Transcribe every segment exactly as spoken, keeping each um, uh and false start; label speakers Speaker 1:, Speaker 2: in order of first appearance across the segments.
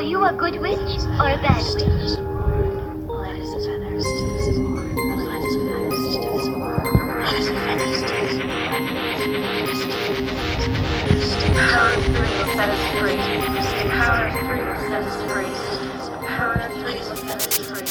Speaker 1: you a good witch or a bad witch? Power three will set us free. Power three will set us free. Power three will set us free.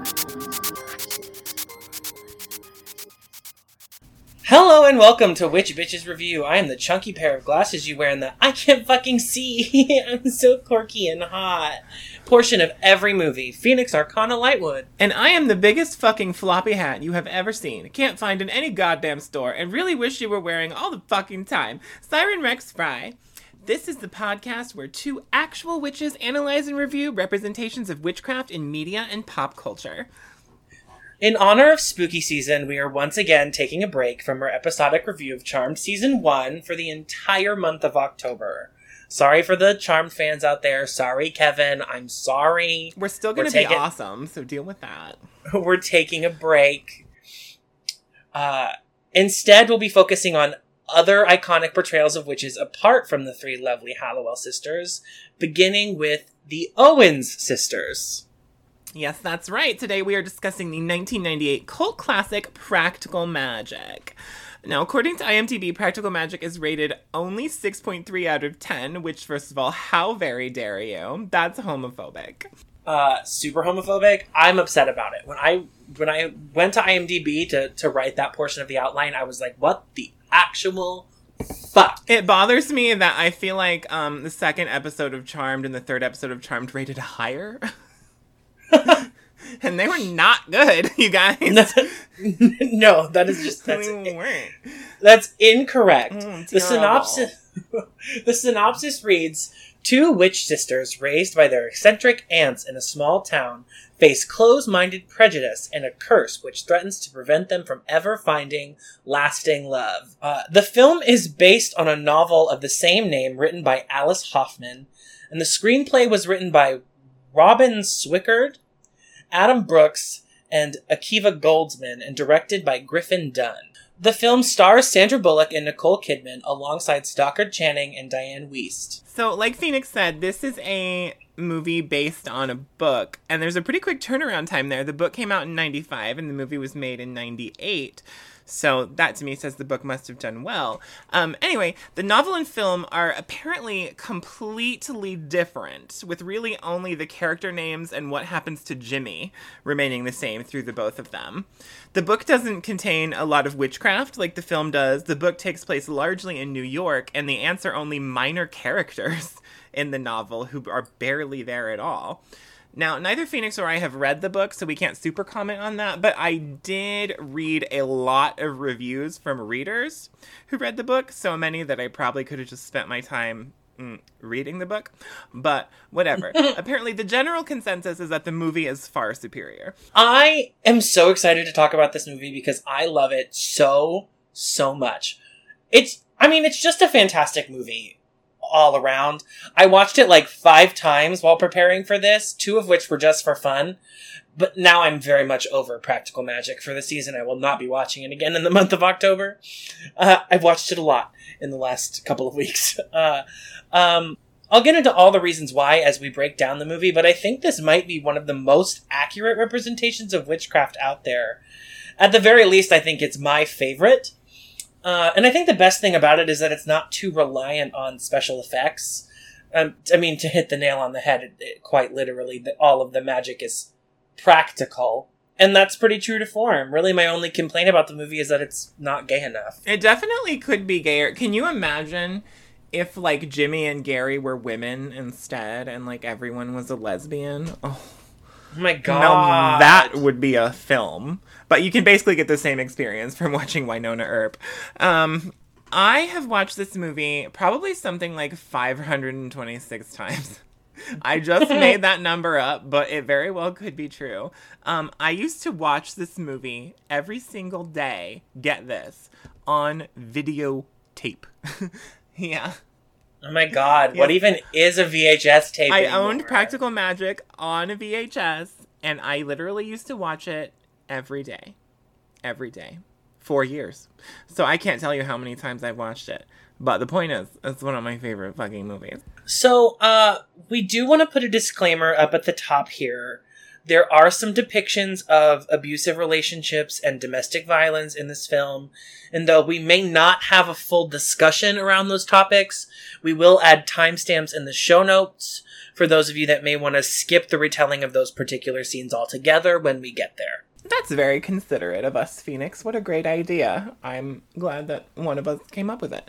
Speaker 2: Hello and welcome to Witch Bitches Review. I am the chunky pair of glasses you wear in the I can't fucking see, I'm so quirky and hot portion of every movie, Phoenix Arcana Lightwood.
Speaker 3: And I am the biggest fucking floppy hat you have ever seen. Can't find in any goddamn store and really wish you were wearing all the fucking time. Siren Rex Fry. This is the podcast where two actual witches analyze and review representations of witchcraft in media and pop culture.
Speaker 2: In honor of spooky season, we are once again taking a break from our episodic review of Charmed Season one for the entire month of October. Sorry for the Charmed fans out there. Sorry, Kevin. I'm sorry.
Speaker 3: We're still going to be taking... awesome, so deal with that.
Speaker 2: We're taking a break. Uh, instead, we'll be focusing on other iconic portrayals of witches apart from the three lovely Hallowell sisters, beginning with the Owens sisters.
Speaker 3: Yes, that's right. Today we are discussing the nineteen ninety-eight cult classic Practical Magic. Now, according to IMDb, Practical Magic is rated only six point three out of ten, which, first of all, how very dare you? That's homophobic.
Speaker 2: Uh, super homophobic. I'm upset about it. When I when I went to IMDb to, to write that portion of the outline, I was like, what the actual fuck?
Speaker 3: It bothers me that I feel like um, the second episode of Charmed and the third episode of Charmed rated higher. And they were not good, you guys.
Speaker 2: No, that is just that's,
Speaker 3: weren't.
Speaker 2: That's incorrect.
Speaker 3: Mm,
Speaker 2: the synopsis the synopsis reads: two witch sisters raised by their eccentric aunts in a small town face close-minded prejudice and a curse which threatens to prevent them from ever finding lasting love. Uh, the film is based on a novel of the same name written by Alice Hoffman, and the screenplay was written by Robin Swickard, Adam Brooks, and Akiva Goldsman, and directed by Griffin Dunn. The film stars Sandra Bullock and Nicole Kidman alongside Stockard Channing and Diane Wiest.
Speaker 3: So, like Phoenix said, this is a movie based on a book, and there's a pretty quick turnaround time there. The book came out in ninety-five, and the movie was made in ninety-eight. So that, to me, says the book must have done well. Um, anyway, the novel and film are apparently completely different, with really only the character names and what happens to Jimmy remaining the same through the both of them. The book doesn't contain a lot of witchcraft like the film does. The book takes place largely in New York, and the aunts are only minor characters in the novel who are barely there at all. Now, neither Phoenix or I have read the book, so we can't super comment on that, but I did read a lot of reviews from readers who read the book, so many that I probably could have just spent my time mm, reading the book, but whatever. Apparently, the general consensus is that the movie is far superior.
Speaker 2: I am so excited to talk about this movie because I love it so, so much. It's, I mean, it's just a fantastic movie all around. I watched it like five times while preparing for this, two of which were just for fun. But now I'm very much over Practical Magic for the season. I will not be watching it again in the month of October. Uh, I've watched it a lot in the last couple of weeks. Uh, um, I'll get into all the reasons why as we break down the movie, but I think this might be one of the most accurate representations of witchcraft out there. At the very least, I think it's my favorite. Uh, and I think the best thing about it is that it's not too reliant on special effects. Um, I mean, to hit the nail on the head, it, it, quite literally, that all of the magic is practical. And that's pretty true to form. Really, my only complaint about the movie is that it's not gay enough.
Speaker 3: It definitely could be gayer. Can you imagine if, like, Jimmy and Gary were women instead and, like, everyone was a lesbian? Oh.
Speaker 2: Oh my god.
Speaker 3: Now that would be a film. But you can basically get the same experience from watching Winona Earp. Um, I have watched this movie probably something like five hundred twenty-six times. I just made that number up, but it very well could be true. Um, I used to watch this movie every single day, get this, on videotape. Yeah.
Speaker 2: Oh my god, what even is a V H S tape
Speaker 3: I
Speaker 2: anymore?
Speaker 3: owned Practical Magic on a V H S, and I literally used to watch it every day. Every day. Four years. So I can't tell you how many times I've watched it. But the point is, it's one of my favorite fucking movies.
Speaker 2: So, uh, we do want to put a disclaimer up at the top here. There are some depictions of abusive relationships and domestic violence in this film, and though we may not have a full discussion around those topics, we will add timestamps in the show notes for those of you that may want to skip the retelling of those particular scenes altogether when we get there.
Speaker 3: That's very considerate of us, Phoenix. What a great idea. I'm glad that one of us came up with it.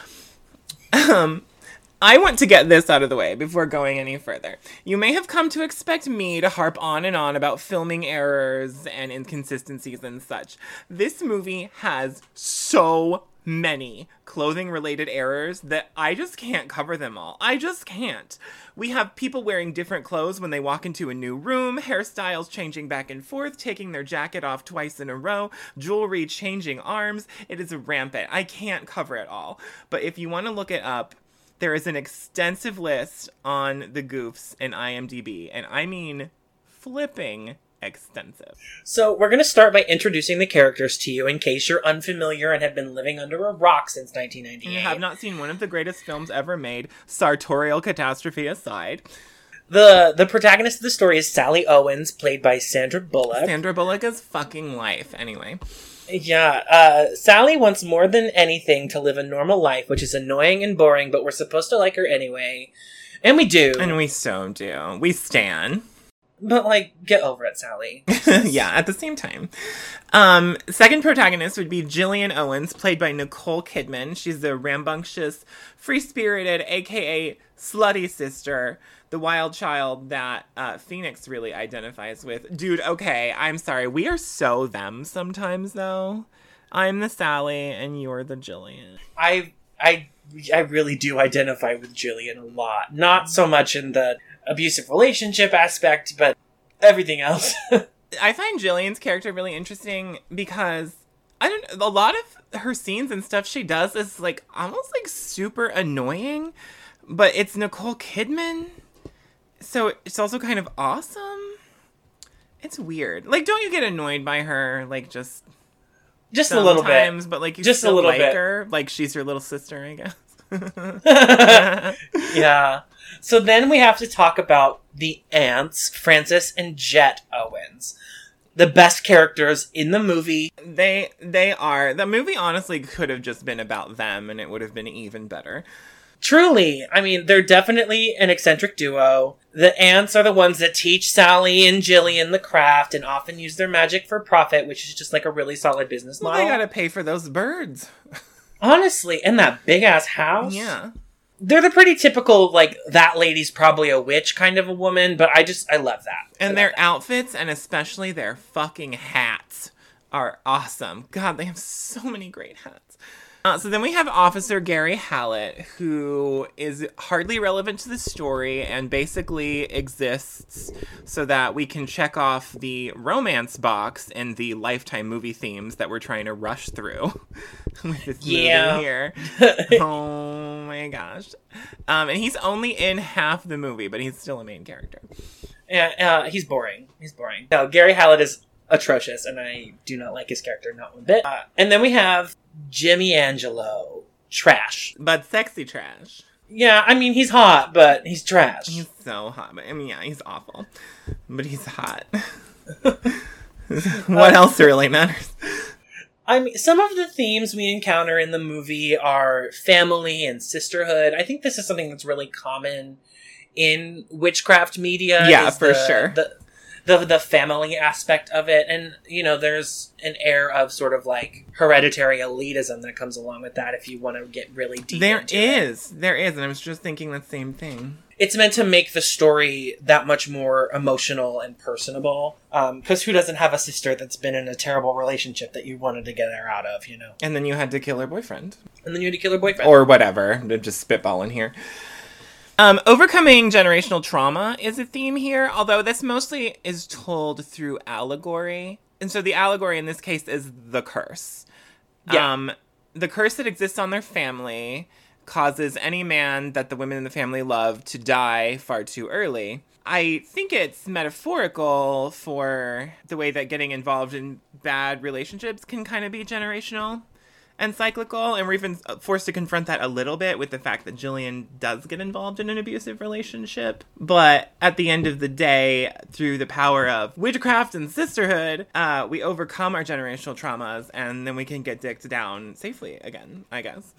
Speaker 3: Um... I want to get this out of the way before going any further. You may have come to expect me to harp on and on about filming errors and inconsistencies and such. This movie has so many clothing-related errors that I just can't cover them all. I just can't. We have people wearing different clothes when they walk into a new room, hairstyles changing back and forth, taking their jacket off twice in a row, jewelry changing arms. It is rampant. I can't cover it all. But if you want to look it up, there is an extensive list on the goofs in IMDb, and I mean flipping extensive.
Speaker 2: So we're going to start by introducing the characters to you in case you're unfamiliar and have been living under a rock since nineteen ninety-eight.
Speaker 3: And you have not seen one of the greatest films ever made, sartorial catastrophe aside.
Speaker 2: The the protagonist of the story is Sally Owens, played by Sandra Bullock.
Speaker 3: Sandra Bullock is fucking life, anyway.
Speaker 2: Yeah, uh, Sally wants more than anything to live a normal life, which is annoying and boring, but we're supposed to like her anyway. And we do.
Speaker 3: And we so do. We stan.
Speaker 2: But, like, get over it, Sally.
Speaker 3: Yeah, at the same time. Um, second protagonist would be Gillian Owens, played by Nicole Kidman. She's the rambunctious, free-spirited, a k a slutty sister, the wild child that uh, Phoenix really identifies with. Dude, okay, I'm sorry. We are so them sometimes, though. I'm the Sally, and you're the Gillian.
Speaker 2: I, I, I really do identify with Gillian a lot. Not so much in the abusive relationship aspect, but everything else.
Speaker 3: I find Gillian's character really interesting because I don't a lot of her scenes and stuff she does is like almost like super annoying, but it's Nicole Kidman, so it's also kind of awesome. It's weird. Like, don't you get annoyed by her? Like, just
Speaker 2: just a little bit,
Speaker 3: but like you
Speaker 2: just
Speaker 3: still
Speaker 2: a little
Speaker 3: like
Speaker 2: bit.
Speaker 3: her. Like she's your little sister, I guess.
Speaker 2: Yeah. So then we have to talk about the aunts, Frances and Jet Owens. The best characters in the movie.
Speaker 3: They they are. The movie honestly could have just been about them and it would have been even better.
Speaker 2: Truly. I mean, they're definitely an eccentric duo. The aunts are the ones that teach Sally and Gillian the craft and often use their magic for profit, which is just like a really solid business
Speaker 3: Well,
Speaker 2: model.
Speaker 3: they gotta pay for those birds.
Speaker 2: Honestly, in that big-ass house.
Speaker 3: Yeah.
Speaker 2: They're the pretty typical, like, that lady's probably a witch kind of a woman, but I just, I love that.
Speaker 3: And
Speaker 2: love
Speaker 3: their
Speaker 2: that.
Speaker 3: outfits, and especially their fucking hats, are awesome. God, they have so many great hats. Uh, so then we have Officer Gary Hallett, who is hardly relevant to the story and basically exists so that we can check off the romance box in the Lifetime movie themes that we're trying to rush through with this
Speaker 2: Yeah.
Speaker 3: movie here. Oh my gosh. Um, and he's only in half the movie, but he's still a main character.
Speaker 2: Yeah, uh, he's boring. He's boring. No, Gary Hallett is atrocious, and I do not like his character, not one bit. Uh, and then we have Jimmy Angelo. Trash.
Speaker 3: But sexy trash.
Speaker 2: Yeah, I mean, he's hot, but he's trash.
Speaker 3: He's so hot. But, I mean, yeah, he's awful. But he's hot. What else really matters?
Speaker 2: I mean, some of the themes we encounter in the movie are family and sisterhood. I think this is something that's really common in witchcraft media.
Speaker 3: Yeah,
Speaker 2: is
Speaker 3: for
Speaker 2: the,
Speaker 3: sure.
Speaker 2: The, the the family aspect of it. And, you know, there's an air of sort of like hereditary elitism that comes along with that if you want to get really deep
Speaker 3: There
Speaker 2: into it.
Speaker 3: is. There is. And I was just thinking the same thing.
Speaker 2: It's meant to make the story that much more emotional and personable. Because um, who doesn't have a sister that's been in a terrible relationship that you wanted to get her out of, you know?
Speaker 3: And then you had to kill her boyfriend.
Speaker 2: And then you had to kill her boyfriend.
Speaker 3: Or whatever. Just spitballing here. Um, overcoming generational trauma is a theme here, although this mostly is told through allegory. And so the allegory in this case is the curse.
Speaker 2: Yeah.
Speaker 3: Um, the curse that exists on their family causes any man that the women in the family love to die far too early. I think it's metaphorical for the way that getting involved in bad relationships can kind of be generational. and cyclical, and we're even forced to confront that a little bit with the fact that Jillian does get involved in an abusive relationship. But at the end of the day, through the power of witchcraft and sisterhood, uh, we overcome our generational traumas, and then we can get dicked down safely again, I guess.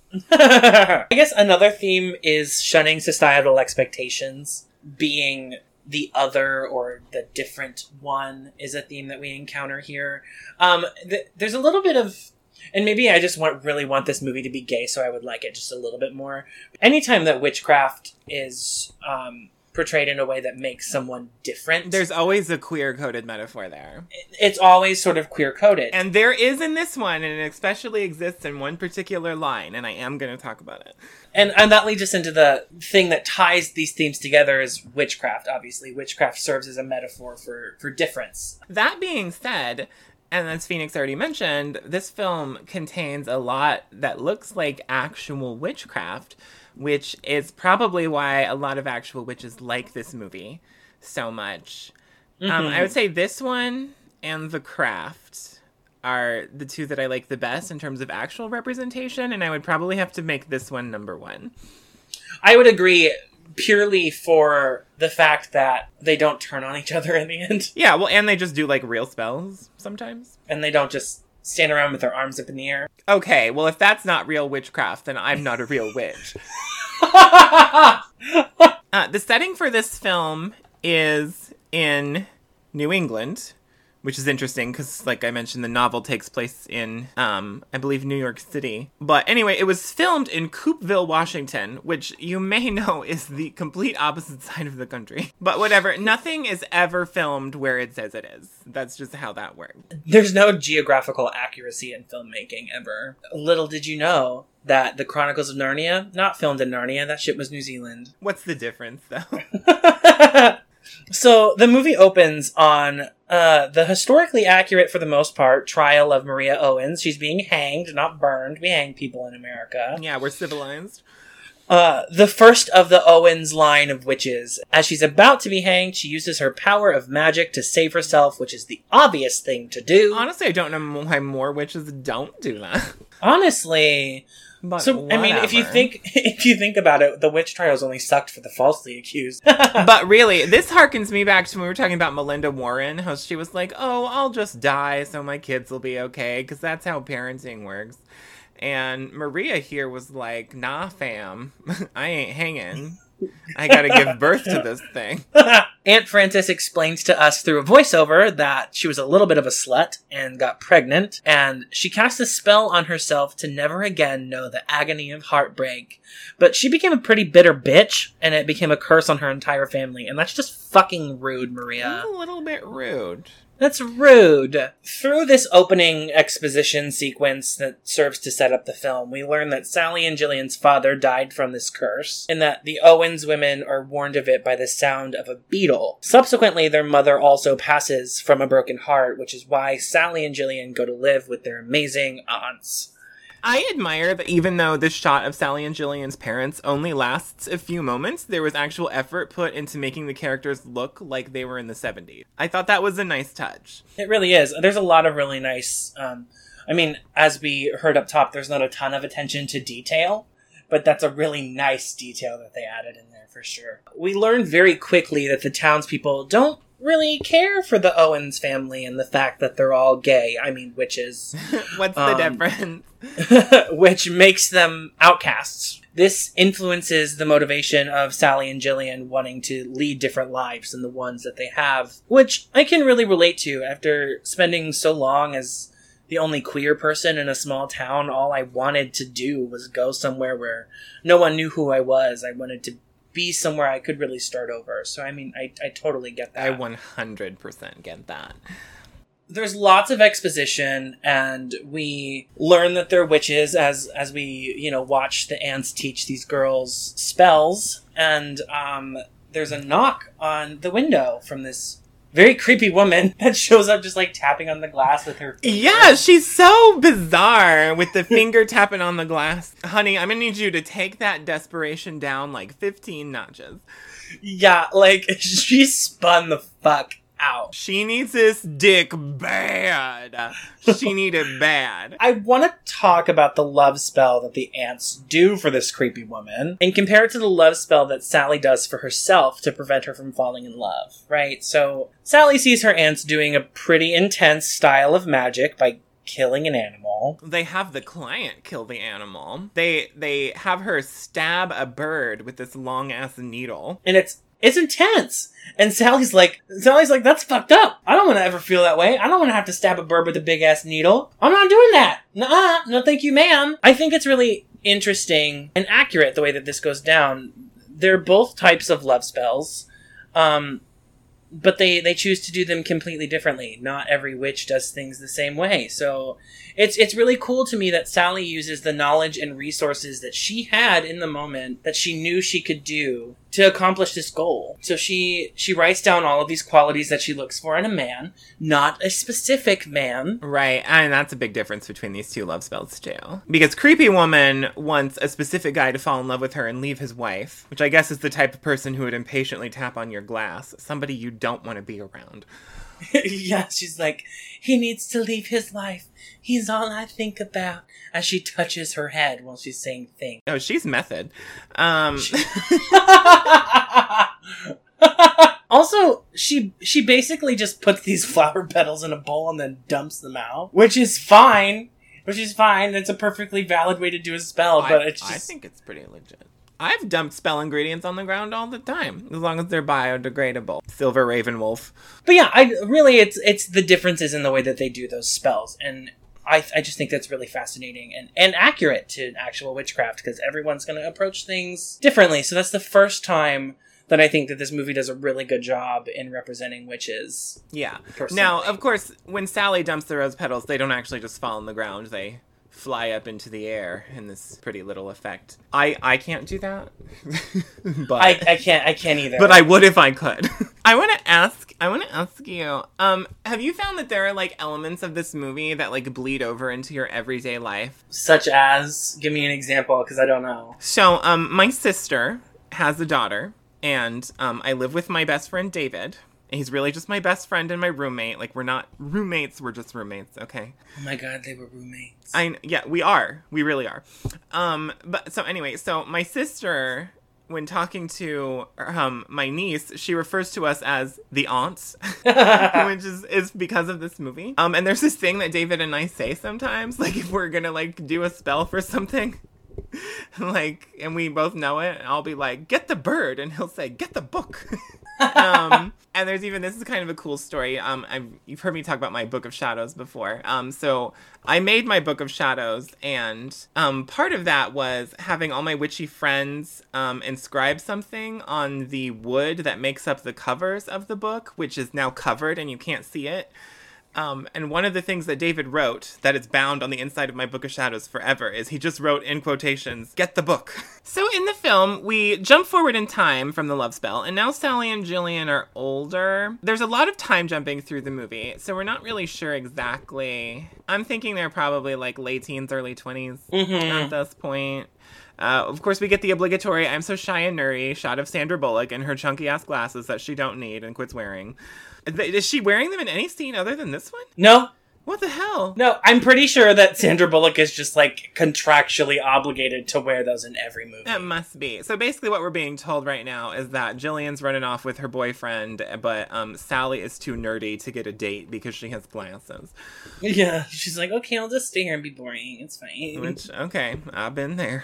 Speaker 2: I guess another theme is shunning societal expectations. Being the other or the different one is a theme that we encounter here. Um, th- there's a little bit of, and maybe I just want really want this movie to be gay, so I would like it just a little bit more. Anytime that witchcraft is um, portrayed in a way that makes someone different,
Speaker 3: There's always a queer-coded metaphor there.
Speaker 2: it's always sort of queer-coded.
Speaker 3: And there is in this one, and it especially exists in one particular line, and I am going to talk about it.
Speaker 2: And and that leads us into the thing that ties these themes together is witchcraft, obviously. Witchcraft serves as a metaphor for, for difference.
Speaker 3: That being said, and as Phoenix already mentioned, this film contains a lot that looks like actual witchcraft, which is probably why a lot of actual witches like this movie so much.
Speaker 2: Mm-hmm.
Speaker 3: Um, I would say this one and The Craft are the two that I like the best in terms of actual representation, and I would probably have to make this one number one.
Speaker 2: I would agree purely for the fact that they don't turn on each other in the end.
Speaker 3: Yeah, well, and they just do, like, real spells sometimes.
Speaker 2: And they don't just stand around with their arms up in the air.
Speaker 3: Okay, well, if that's not real witchcraft, then I'm not a real witch. uh, the setting for this film is in New England, which is interesting because, like I mentioned, the novel takes place in, um, I believe, New York City. But anyway, it was filmed in Coopeville, Washington, which you may know is the complete opposite side of the country. But whatever, nothing is ever filmed where it says it is. That's just how that works.
Speaker 2: There's no geographical accuracy in filmmaking ever. Little did you know that the Chronicles of Narnia, not filmed in Narnia, that shit was New Zealand.
Speaker 3: What's the difference, though?
Speaker 2: So the movie opens on uh, the historically accurate, for the most part, trial of Maria Owens. She's being hanged, not burned. We hang people in America.
Speaker 3: Yeah, we're civilized.
Speaker 2: Uh, the first of the Owens line of witches. As she's about to be hanged, she uses her power of magic to save herself, which is the obvious thing to do.
Speaker 3: Honestly, I don't know why more witches don't do that.
Speaker 2: Honestly...
Speaker 3: But
Speaker 2: so, I mean, if you
Speaker 3: whatever.
Speaker 2: think if you think about it, the witch trials only sucked for the falsely accused.
Speaker 3: But really, this harkens me back to when we were talking about Melinda Warren, how she was like, oh, I'll just die so my kids will be okay, because that's how parenting works. And Maria here was like, nah, fam, I ain't hanging. I gotta give birth to this thing.
Speaker 2: Aunt Frances explains to us through a voiceover that she was a little bit of a slut and got pregnant, and she cast a spell on herself to never again know the agony of heartbreak. But she became a pretty bitter bitch, and it became a curse on her entire family, and that's just fucking rude, Maria.
Speaker 3: That's a little bit rude.
Speaker 2: That's rude. Through this opening exposition sequence that serves to set up the film, we learn that Sally and Jillian's father died from this curse, and that the Owens women are warned of it by the sound of a beetle. Subsequently, their mother also passes from a broken heart, which is why Sally and Jillian go to live with their amazing aunts.
Speaker 3: I admire that even though this shot of Sally and Jillian's parents only lasts a few moments, there was actual effort put into making the characters look like they were in the seventies. I thought that was a nice touch.
Speaker 2: It really is. There's a lot of really nice, um, I mean, as we heard up top, there's not a ton of attention to detail, but that's a really nice detail that they added in there for sure. We learned very quickly that the townspeople don't really care for the Owens family and the fact that they're all gay. I mean, witches.
Speaker 3: What's the
Speaker 2: Um,
Speaker 3: difference?
Speaker 2: Which makes them outcasts. This influences the motivation of Sally and Jillian wanting to lead different lives than the ones that they have, which I can really relate to. After spending so long as the only queer person in a small town, all I wanted to do was go somewhere where no one knew who I was. I wanted to be somewhere I could really start over. So, I mean, I, I totally get that.
Speaker 3: I one hundred percent get that.
Speaker 2: There's lots of exposition, and we learn that they're witches as as we, you know, watch the ants teach these girls spells. And um, there's a knock on the window from this very creepy woman that shows up just, like, tapping on the glass with her finger.
Speaker 3: Yeah, she's so bizarre with the finger tapping on the glass. Honey, I'm gonna need you to take that desperation down like fifteen notches.
Speaker 2: Yeah, like, she spun the fuck out.
Speaker 3: She needs this dick bad. She need it bad.
Speaker 2: I want to talk about the love spell that the ants do for this creepy woman and compare it to the love spell that Sally does for herself to prevent her from falling in love, right? So Sally sees her ants doing a pretty intense style of magic by killing an animal.
Speaker 3: They have the client kill the animal. They they have her stab a bird with this long ass needle.
Speaker 2: And it's it's intense. And Sally's like, Sally's like, that's fucked up. I don't want to ever feel that way. I don't want to have to stab a bird with a big ass needle. I'm not doing that. Nuh-uh. No, thank you, ma'am. I think it's really interesting and accurate the way that this goes down. They're both types of love spells. Um, But they, they choose to do them completely differently. Not every witch does things the same way. So it's it's really cool to me that Sally uses the knowledge and resources that she had in the moment that she knew she could do to accomplish this goal. So she she writes down all of these qualities that she looks for in a man, not a specific man.
Speaker 3: Right, and that's a big difference between these two love spells, too. Because Creepy Woman wants a specific guy to fall in love with her and leave his wife, which I guess is the type of person who would impatiently tap on your glass. Somebody you don't want to be around.
Speaker 2: Yeah, she's like, he needs to leave his life. He's all I think about. As she touches her head while she's saying things.
Speaker 3: Oh, she's method. Um...
Speaker 2: Also, she she basically just puts these flower petals in a bowl and then dumps them out, which is fine. Which is fine. It's a perfectly valid way to do a spell, but
Speaker 3: I,
Speaker 2: it's just...
Speaker 3: I think it's pretty legit. I've dumped spell ingredients on the ground all the time, as long as they're biodegradable. Silver Ravenwolf.
Speaker 2: But yeah, I really, it's it's the differences in the way that they do those spells, and I I just think that's really fascinating and, and accurate to actual witchcraft, because everyone's going to approach things differently. So that's the first time that I think that this movie does a really good job in representing witches.
Speaker 3: Yeah.
Speaker 2: Personally.
Speaker 3: Now, of course, when Sally dumps the rose petals, they don't actually just fall on the ground. They fly up into the air in this pretty little effect. I, I can't do that. but
Speaker 2: I, I can't I can't either.
Speaker 3: But I would if I could. I want to ask I want to ask you, um have you found that there are like elements of this movie that like bleed over into your everyday life?
Speaker 2: Such as, give me an example, because I don't know.
Speaker 3: So, um my sister has a daughter, and um I live with my best friend David. He's really just my best friend and my roommate. Like, we're not roommates, we're just roommates, okay?
Speaker 2: Oh my god, they were roommates.
Speaker 3: I yeah, we are. We really are. Um, but so anyway, so my sister, when talking to um my niece, she refers to us as the aunts, which is, is because of this movie. Um, and there's this thing that David and I say sometimes, like if we're gonna like do a spell for something. Like, and we both know it, and I'll be like, get the bird, and he'll say, get the book. um, and there's even, this is kind of a cool story. Um, I've, you've heard me talk about my Book of Shadows before. Um, so I made my Book of Shadows, and um, part of that was having all my witchy friends um, inscribe something on the wood that makes up the covers of the book, which is now covered and you can't see it. Um, and one of the things that David wrote that is bound on the inside of my Book of Shadows forever is he just wrote in quotations, get the book. So in the film, we jump forward in time from the love spell, and now Sally and Jillian are older. There's a lot of time jumping through the movie, so we're not really sure exactly. I'm thinking they're probably like late teens, early twenties
Speaker 2: mm-hmm.
Speaker 3: at this point. Uh, of course, we get the obligatory I'm so shy and nerdy shot of Sandra Bullock in her chunky-ass glasses that she don't need and quits wearing. Is she wearing them in any scene other than this one?
Speaker 2: No.
Speaker 3: What the hell?
Speaker 2: No, I'm pretty sure that Sandra Bullock is just, like, contractually obligated to wear those in every movie.
Speaker 3: That must be. So basically what we're being told right now is that Jillian's running off with her boyfriend, but um, Sally is too nerdy to get a date because she has glasses.
Speaker 2: Yeah, she's like, okay, I'll just stay here and be boring. It's fine.
Speaker 3: Which, okay, I've been there.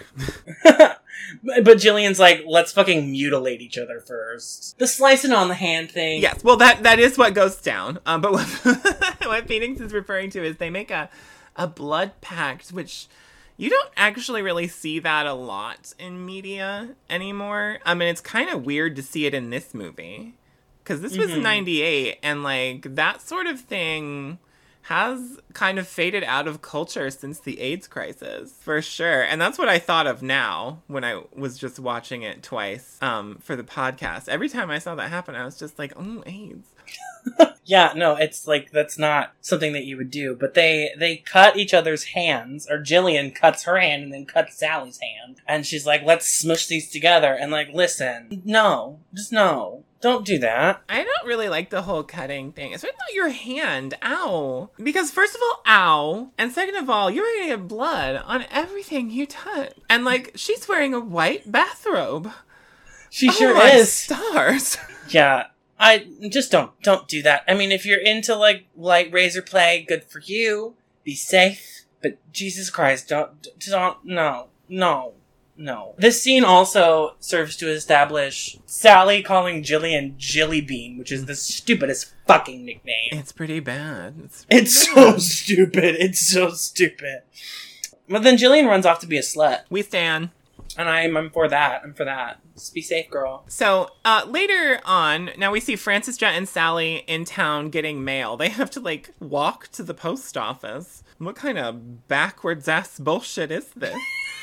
Speaker 2: But Jillian's like, let's fucking mutilate each other first. The slicing on the hand thing.
Speaker 3: Yes, well, that that is what goes down. Um, but what, what Phoenix is referring to is they make a, a blood pact, which you don't actually really see that a lot in media anymore. I mean, it's kind of weird to see it in this movie. Because this was mm-hmm. ninety-eight, and, like, that sort of thing has kind of faded out of culture since the AIDS crisis, for sure. And that's what I thought of now when I was just watching it twice um, for the podcast. Every time I saw that happen, I was just like, oh, AIDS.
Speaker 2: Yeah, no, it's like, that's not something that you would do. But they, they cut each other's hands, or Jillian cuts her hand and then cuts Sally's hand. And she's like, let's smush these together. And like, listen, no, just no. Don't do that.
Speaker 3: I don't really like the whole cutting thing. Especially not your hand. Ow. Because first of all, ow. And second of all, you're going to get blood on everything you touch. And like, she's wearing a white bathrobe.
Speaker 2: She
Speaker 3: oh
Speaker 2: sure
Speaker 3: my
Speaker 2: is.
Speaker 3: Stars.
Speaker 2: Yeah. I just don't, don't do that. I mean, if you're into like light razor play, good for you. Be safe. But Jesus Christ, don't, don't, no, no. No. This scene also serves to establish Sally calling Jillian Jillybean, which is the stupidest fucking nickname.
Speaker 3: It's pretty bad. It's, pretty
Speaker 2: It's
Speaker 3: bad.
Speaker 2: so stupid. It's so stupid. But then Jillian runs off to be a slut.
Speaker 3: We stan.
Speaker 2: And I'm, I'm for that. I'm for that. Just be safe, girl.
Speaker 3: So, uh, later on, now we see Frances, Jet, and Sally in town getting mail. They have to, like, walk to the post office. What kind of backwards-ass bullshit is this?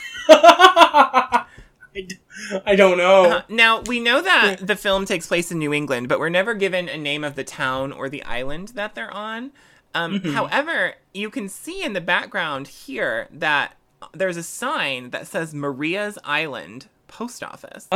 Speaker 2: I, d- I don't know.
Speaker 3: Uh, now, we know that the film takes place in New England, but we're never given a name of the town or the island that they're on. Um,
Speaker 2: Mm-hmm.
Speaker 3: However, you can see in the background here that there's a sign that says Maria's Island Post Office.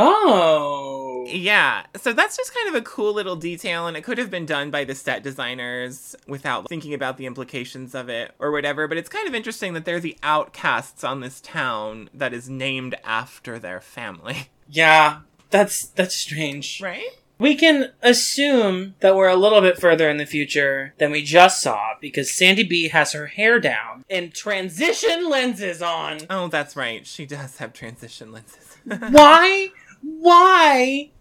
Speaker 2: Oh.
Speaker 3: Yeah, so that's just kind of a cool little detail, and it could have been done by the set designers without thinking about the implications of it or whatever, but it's kind of interesting that they're the outcasts on this town that is named after their family.
Speaker 2: Yeah, that's that's strange.
Speaker 3: Right?
Speaker 2: We can assume that we're a little bit further in the future than we just saw because Sandy B has her hair down and transition lenses on.
Speaker 3: Oh, that's right. She does have transition lenses.
Speaker 2: Why? Why?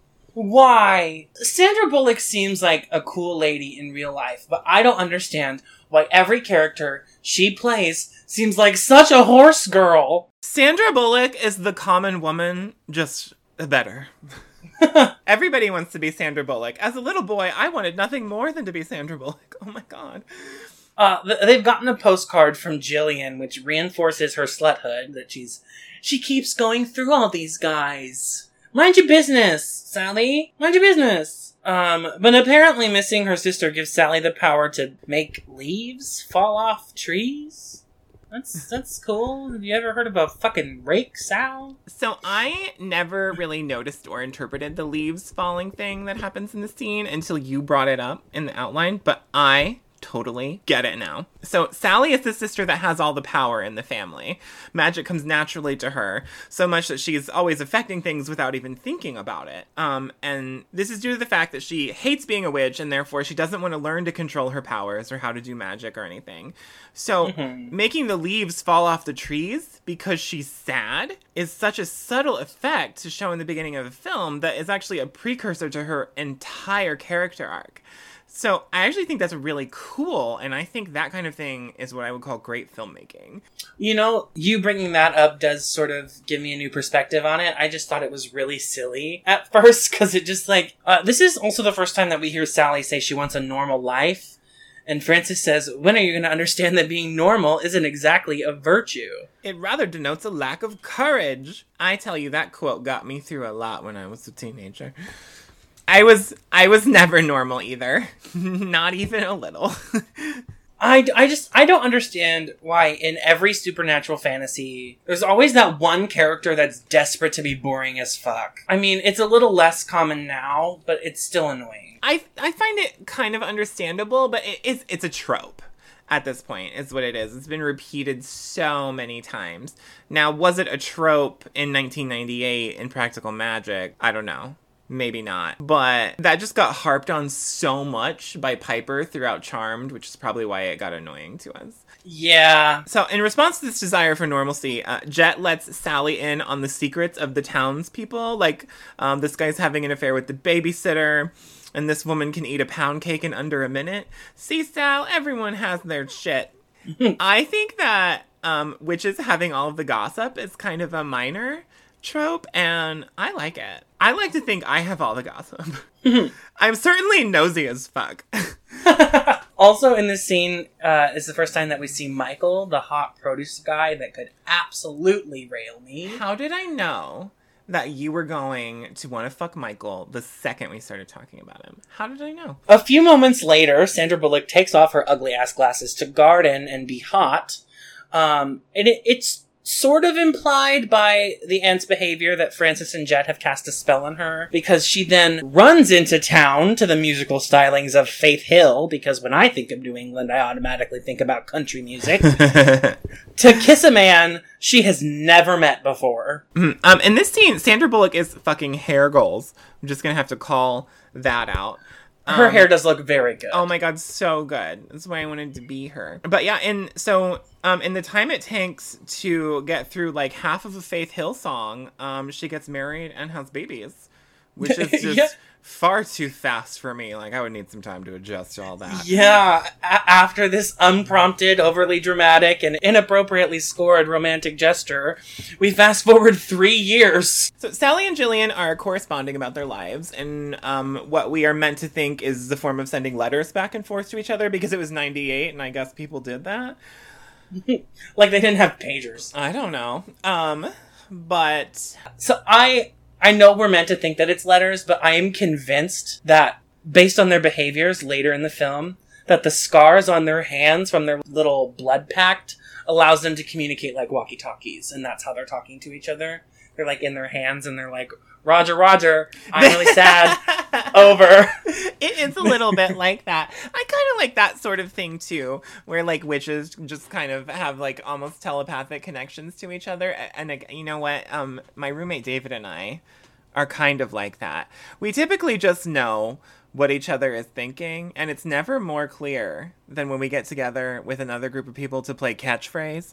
Speaker 2: Why? Sandra Bullock seems like a cool lady in real life, but I don't understand why every character she plays seems like such a horse girl.
Speaker 3: Sandra Bullock is the common woman, just better. Everybody wants to be Sandra Bullock. As a little boy, I wanted nothing more than to be Sandra Bullock. Oh my god.
Speaker 2: Uh, th- they've gotten a postcard from Jillian, which reinforces her sluthood, that she's, she keeps going through all these guys. Mind your business, Sally. Mind your business. Um, but apparently missing her sister gives Sally the power to make leaves fall off trees. That's, that's cool. Have you ever heard of a fucking rake, Sal?
Speaker 3: So I never really noticed or interpreted the leaves falling thing that happens in the scene until you brought it up in the outline, but I totally get it now. So Sally is the sister that has all the power in the family. Magic comes naturally to her, so much that she's always affecting things without even thinking about it. Um, and this is due to the fact that she hates being a witch, and therefore she doesn't want to learn to control her powers or how to do magic or anything. So
Speaker 2: Mm-hmm.
Speaker 3: making the leaves fall off the trees because she's sad is such a subtle effect to show in the beginning of the film that is actually a precursor to her entire character arc. So I actually think that's really cool, and I think that kind of thing is what I would call great filmmaking.
Speaker 2: You know, you bringing that up does sort of give me a new perspective on it. I just thought it was really silly at first, because it just like, uh, this is also the first time that we hear Sally say she wants a normal life. And Frances says, when are you going to understand that being normal isn't exactly a virtue?
Speaker 3: It rather denotes a lack of courage. I tell you, that quote got me through a lot when I was a teenager. I was I was never normal either. Not even a little.
Speaker 2: I, I just, I don't understand why in every supernatural fantasy, there's always that one character that's desperate to be boring as fuck. I mean, it's a little less common now, but it's still annoying.
Speaker 3: I I find it kind of understandable, but it is it's a trope at this point, is what it is. It's been repeated so many times. Now, was it a trope in nineteen ninety-eight in Practical Magic? I don't know. Maybe not. But that just got harped on so much by Piper throughout Charmed, which is probably why it got annoying to us.
Speaker 2: Yeah.
Speaker 3: So, in response to this desire for normalcy, uh, Jet lets Sally in on the secrets of the townspeople. Like, um, this guy's having an affair with the babysitter, and this woman can eat a pound cake in under a minute. See, Sal, everyone has their shit. I think that um, witches having all of the gossip is kind of a minor trope, and I like it. I like to think I have all the gossip. I'm certainly nosy as fuck.
Speaker 2: Also in this scene uh, is the first time that we see Michael, the hot produce guy that could absolutely rail me.
Speaker 3: How did I know that you were going to want to fuck Michael the second we started talking about him? How did I know?
Speaker 2: A few moments later, Sandra Bullock takes off her ugly ass glasses to garden and be hot. Um, and it, it's sort of implied by the aunt's behavior that Francis and Jet have cast a spell on her, because she then runs into town to the musical stylings of Faith Hill, because when I think of New England, I automatically think about country music, to kiss a man she has never met before.
Speaker 3: Mm-hmm. Um, in this scene, Sandra Bullock is fucking hair goals. I'm just gonna have to call that out.
Speaker 2: Her
Speaker 3: um,
Speaker 2: hair does look very good.
Speaker 3: Oh my god, so good. That's why I wanted to be her. But yeah, and so um, in the time it takes to get through like half of a Faith Hill song, um, she gets married and has babies, which is just
Speaker 2: yeah.
Speaker 3: far too fast for me. Like, I would need some time to adjust to all that.
Speaker 2: Yeah, a- after this unprompted, overly dramatic, and inappropriately scored romantic gesture, we fast forward three years.
Speaker 3: So Sally and Jillian are corresponding about their lives, and um, what we are meant to think is the form of sending letters back and forth to each other, because it was ninety-eight, and I guess people did that.
Speaker 2: Like, they didn't have pagers.
Speaker 3: I don't know. Um, but...
Speaker 2: So I... I know we're meant to think that it's letters, but I am convinced that, based on their behaviors later in the film, that the scars on their hands from their little blood pact allows them to communicate like walkie-talkies, and that's how they're talking to each other. They're, like, in their hands, and they're like, Roger, Roger, I'm really sad. Over.
Speaker 3: It is a little bit like that. I kind of like that sort of thing, too, where, like, witches just kind of have, like, almost telepathic connections to each other. And, like, you know what? Um, my roommate David and I are kind of like that. We typically just know what each other is thinking, and it's never more clear than when we get together with another group of people to play catchphrase.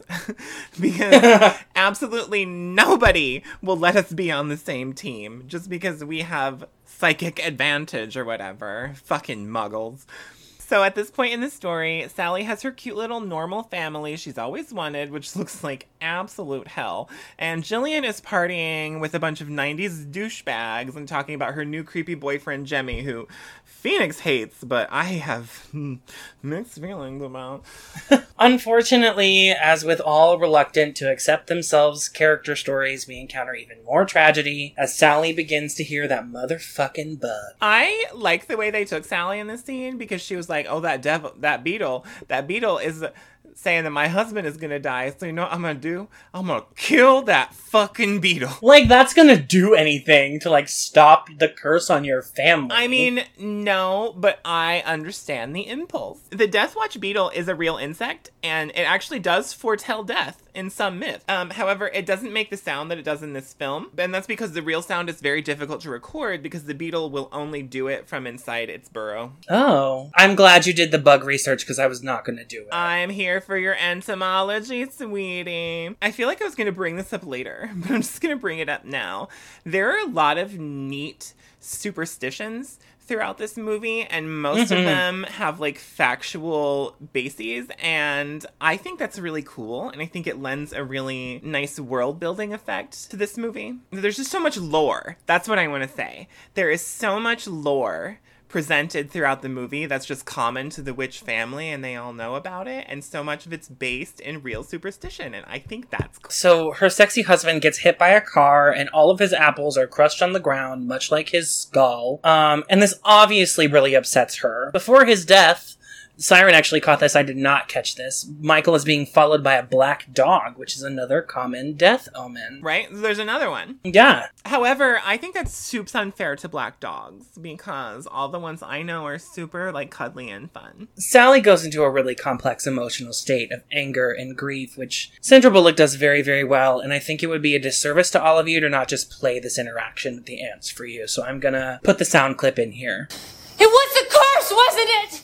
Speaker 3: Because absolutely nobody will let us be on the same team just because we have psychic advantage or whatever. Fucking muggles. So at this point in the story, Sally has her cute little normal family she's always wanted, which looks like absolute hell. And Jillian is partying with a bunch of nineties douchebags and talking about her new creepy boyfriend, Jemmy, who Phoenix hates, but I have mixed feelings about.
Speaker 2: Unfortunately, as with all reluctant to accept themselves character stories, we encounter even more tragedy as Sally begins to hear that motherfucking bug.
Speaker 3: I like the way they took Sally in this scene, because she was like, oh, that devil, that beetle, that beetle is saying that my husband is gonna die, so you know what I'm gonna do? I'm gonna kill that fucking beetle.
Speaker 2: Like, that's gonna do anything to, like, stop the curse on your family.
Speaker 3: I mean, no, but I understand the impulse. The Death Watch beetle is a real insect, and it actually does foretell death in some myths. Um, however, it doesn't make the sound that it does in this film, and that's because the real sound is very difficult to record, because the beetle will only do it from inside its burrow.
Speaker 2: Oh. I'm glad you did the bug research, because I was not gonna do it.
Speaker 3: I'm here for your entomology, sweetie. I feel like I was going to bring this up later, but I'm just going to bring it up now. There are a lot of neat superstitions throughout this movie, and most
Speaker 2: mm-hmm.
Speaker 3: of them have, like, factual bases, and I think that's really cool, and I think it lends a really nice world-building effect to this movie. There's just so much lore. That's what I want to say. There is so much lore presented throughout the movie that's just common to the witch family, and they all know about it, and so much of it's based in real superstition, and I think that's cool.
Speaker 2: So her sexy husband gets hit by a car, and all of his apples are crushed on the ground, much like his skull. Um, and this obviously really upsets her. Before his death, Siren actually caught this. I did not catch this. Michael is being followed by a black dog, which is another common death omen.
Speaker 3: Right? There's another one.
Speaker 2: Yeah.
Speaker 3: However, I think that's super unfair to black dogs, because all the ones I know are super, like, cuddly and fun.
Speaker 2: Sally goes into a really complex emotional state of anger and grief, which Sandra Bullock does very, very well, and I think it would be a disservice to all of you to not just play this interaction with the ants for you, so I'm gonna put the sound clip in here.
Speaker 4: It was the curse, wasn't it?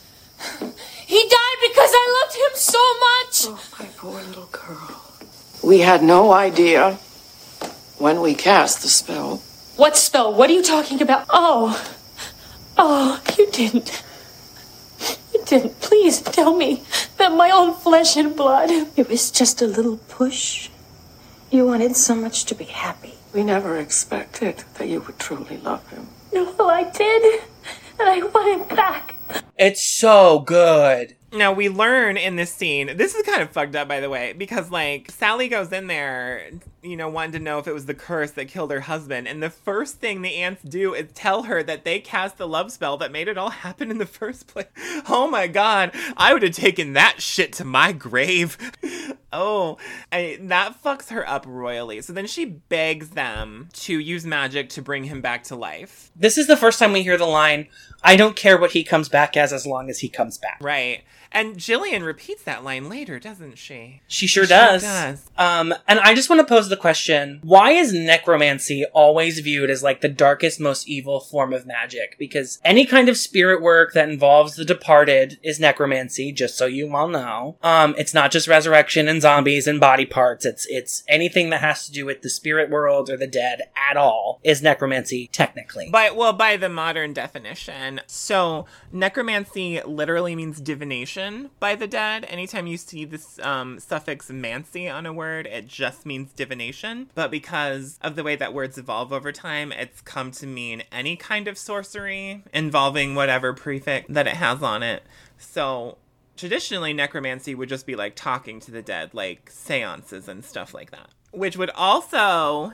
Speaker 4: He died because I loved him so much.
Speaker 5: Oh, my poor little girl. We had no idea when we cast the spell.
Speaker 4: What spell? What are you talking about? Oh. Oh, you didn't. You didn't. Please tell me that my own flesh and blood.
Speaker 6: It was just a little push. You wanted so much to be happy.
Speaker 5: We never expected that you would truly love him.
Speaker 4: No, I did. And I want him back.
Speaker 2: It's so good.
Speaker 3: Now, we learn in this scene, this is kind of fucked up, by the way, because, like, Sally goes in there, you know, wanting to know if it was the curse that killed her husband, and the first thing the ants do is tell her that they cast the love spell that made it all happen in the first place. Oh my god, I would have taken that shit to my grave. Oh, I, that fucks her up royally. So then she begs them to use magic to bring him back to life.
Speaker 2: This is the first time we hear the line, I don't care what he comes back as as long as he comes back.
Speaker 3: Right. And Jillian repeats that line later, doesn't she?
Speaker 2: She sure
Speaker 3: she
Speaker 2: does.
Speaker 3: does.
Speaker 2: Um, and I just want to pose the question, why is necromancy always viewed as like the darkest, most evil form of magic? Because any kind of spirit work that involves the departed is necromancy, just so you all know. Um, it's not just resurrection and zombies and body parts. It's, it's anything that has to do with the spirit world or the dead at all is necromancy, technically.
Speaker 3: By, well, by the modern definition. So necromancy literally means divination by the dead. Anytime you see this um, suffix mancy on a word, it just means divination. But because of the way that words evolve over time, it's come to mean any kind of sorcery involving whatever prefix that it has on it. So traditionally, necromancy would just be like talking to the dead, like seances and stuff like that. Which would also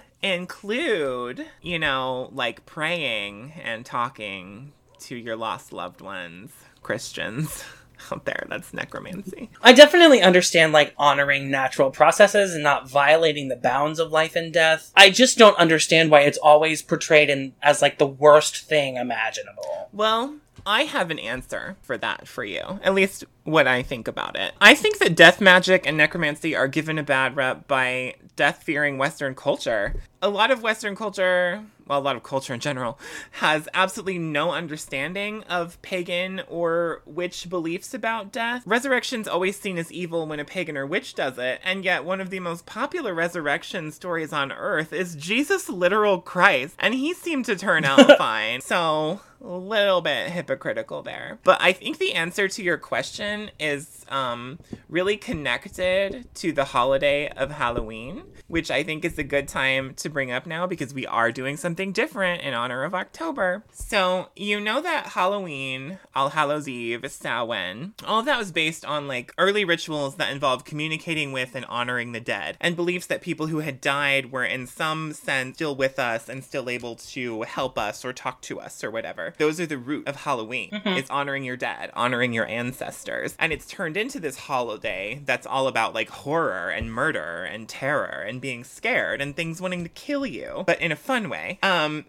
Speaker 3: include, you know, like praying and talking to your lost loved ones, Christians. Out there, that's necromancy.
Speaker 2: I definitely understand, like, honoring natural processes and not violating the bounds of life and death. I just don't understand why it's always portrayed in as, like, the worst thing imaginable.
Speaker 3: Well, I have an answer for that for you. At least what I think about it. I think that death magic and necromancy are given a bad rep by death-fearing Western culture. A lot of Western culture, well, a lot of culture in general, has absolutely no understanding of pagan or witch beliefs about death. Resurrection's always seen as evil when a pagan or witch does it, and yet one of the most popular resurrection stories on Earth is Jesus' literal Christ, and he seemed to turn out fine. So, a little bit hypocritical there. But I think the answer to your question is um, really connected to the holiday of Halloween, which I think is a good time to bring up now because we are doing something different in honor of October. So, you know that Halloween, All Hallows Eve, Samhain, all of that was based on like early rituals that involved communicating with and honoring the dead, and beliefs that people who had died were in some sense still with us and still able to help us or talk to us or whatever. Those are the root of Halloween. Mm-hmm. It's honoring your dead, honoring your ancestors. And it's turned into this holiday that's all about like horror and murder and terror and being scared and things wanting to kill you, but in a fun way. Um,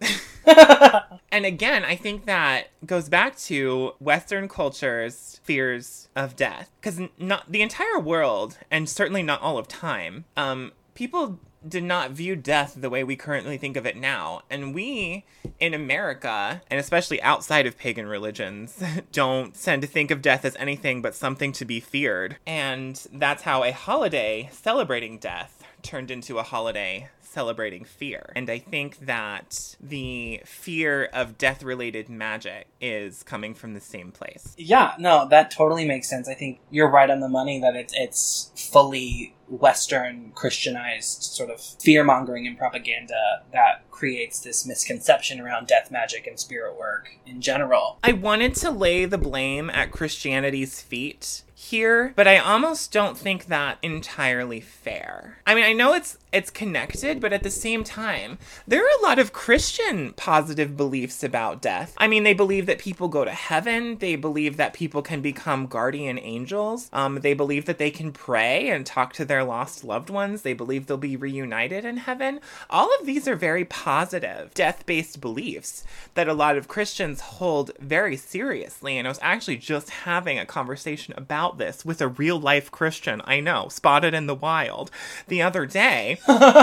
Speaker 3: and again, I think that goes back to Western culture's fears of death. Because not the entire world, and certainly not all of time, um, people did not view death the way we currently think of it now. And we, in America, and especially outside of pagan religions, don't tend to think of death as anything but something to be feared. And that's how a holiday celebrating death turned into a holiday celebrating fear. And I think that the fear of death-related magic is coming from the same place.
Speaker 2: Yeah, no, that totally makes sense. I think you're right on the money that it's it's fully Western Christianized sort of fear-mongering and propaganda that creates this misconception around death magic and spirit work in general.
Speaker 3: I wanted to lay the blame at Christianity's feet here, but I almost don't think that entirely fair. I mean, I know it's it's connected, but at the same time, there are a lot of Christian positive beliefs about death. I mean, they believe that people go to heaven. They believe that people can become guardian angels. Um, they believe that they can pray and talk to their lost loved ones. They believe they'll be reunited in heaven. All of these are very positive death-based beliefs that a lot of Christians hold very seriously. And I was actually just having a conversation about this with a real-life Christian, I know, spotted in the wild, the other day.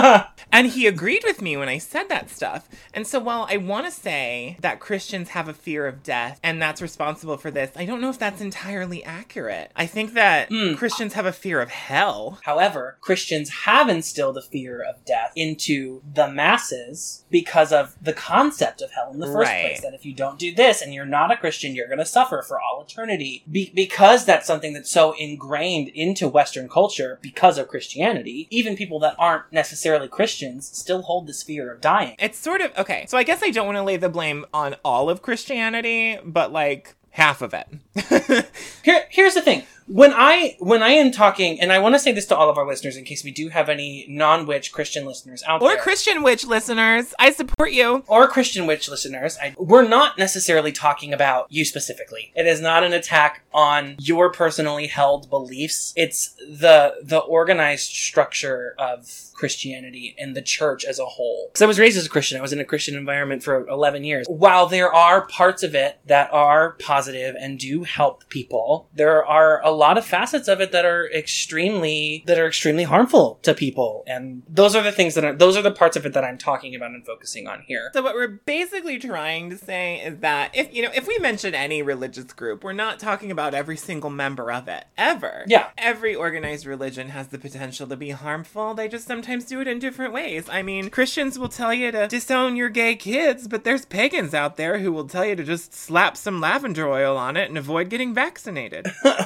Speaker 3: And he agreed with me when I said that stuff. And so while I want to say that Christians have a fear of death and that's responsible for this, I don't know if that's entirely accurate. I think that mm. Christians have a fear of hell.
Speaker 2: However, Christians have instilled a fear of death into the masses because of the concept of hell in the first
Speaker 3: right.
Speaker 2: place. That if you don't do this and you're not a Christian, you're going to suffer for all eternity. Be- because that's something that's so ingrained into Western culture because of Christianity, even people that aren't necessarily Christians still hold this fear of dying.
Speaker 3: It's sort of, okay, so I guess I don't want to lay the blame on all of Christianity, but like half of it.
Speaker 2: Here, here's the thing. When I when I am talking, and I want to say this to all of our listeners in case we do have any non-witch Christian listeners out
Speaker 3: Or
Speaker 2: there.
Speaker 3: Christian witch listeners, I support you.
Speaker 2: Or Christian witch listeners, I, we're not necessarily talking about you specifically. It is not an attack on your personally held beliefs. It's the the organized structure of Christianity and the church as a whole. Because I was raised as a Christian. I was in a Christian environment for eleven years. While there are parts of it that are positive and do help people, there are a lot of facets of it that are extremely that are extremely harmful to people. And those are the things that are those are the parts of it that I'm talking about and focusing on here.
Speaker 3: So what we're basically trying to say is that if, you know, if we mention any religious group, we're not talking about every single member of it, ever.
Speaker 2: Yeah.
Speaker 3: Every organized religion has the potential to be harmful. They just sometimes do it in different ways. I mean, Christians will tell you to disown your gay kids, but there's pagans out there who will tell you to just slap some lavender oil on it and avoid getting vaccinated.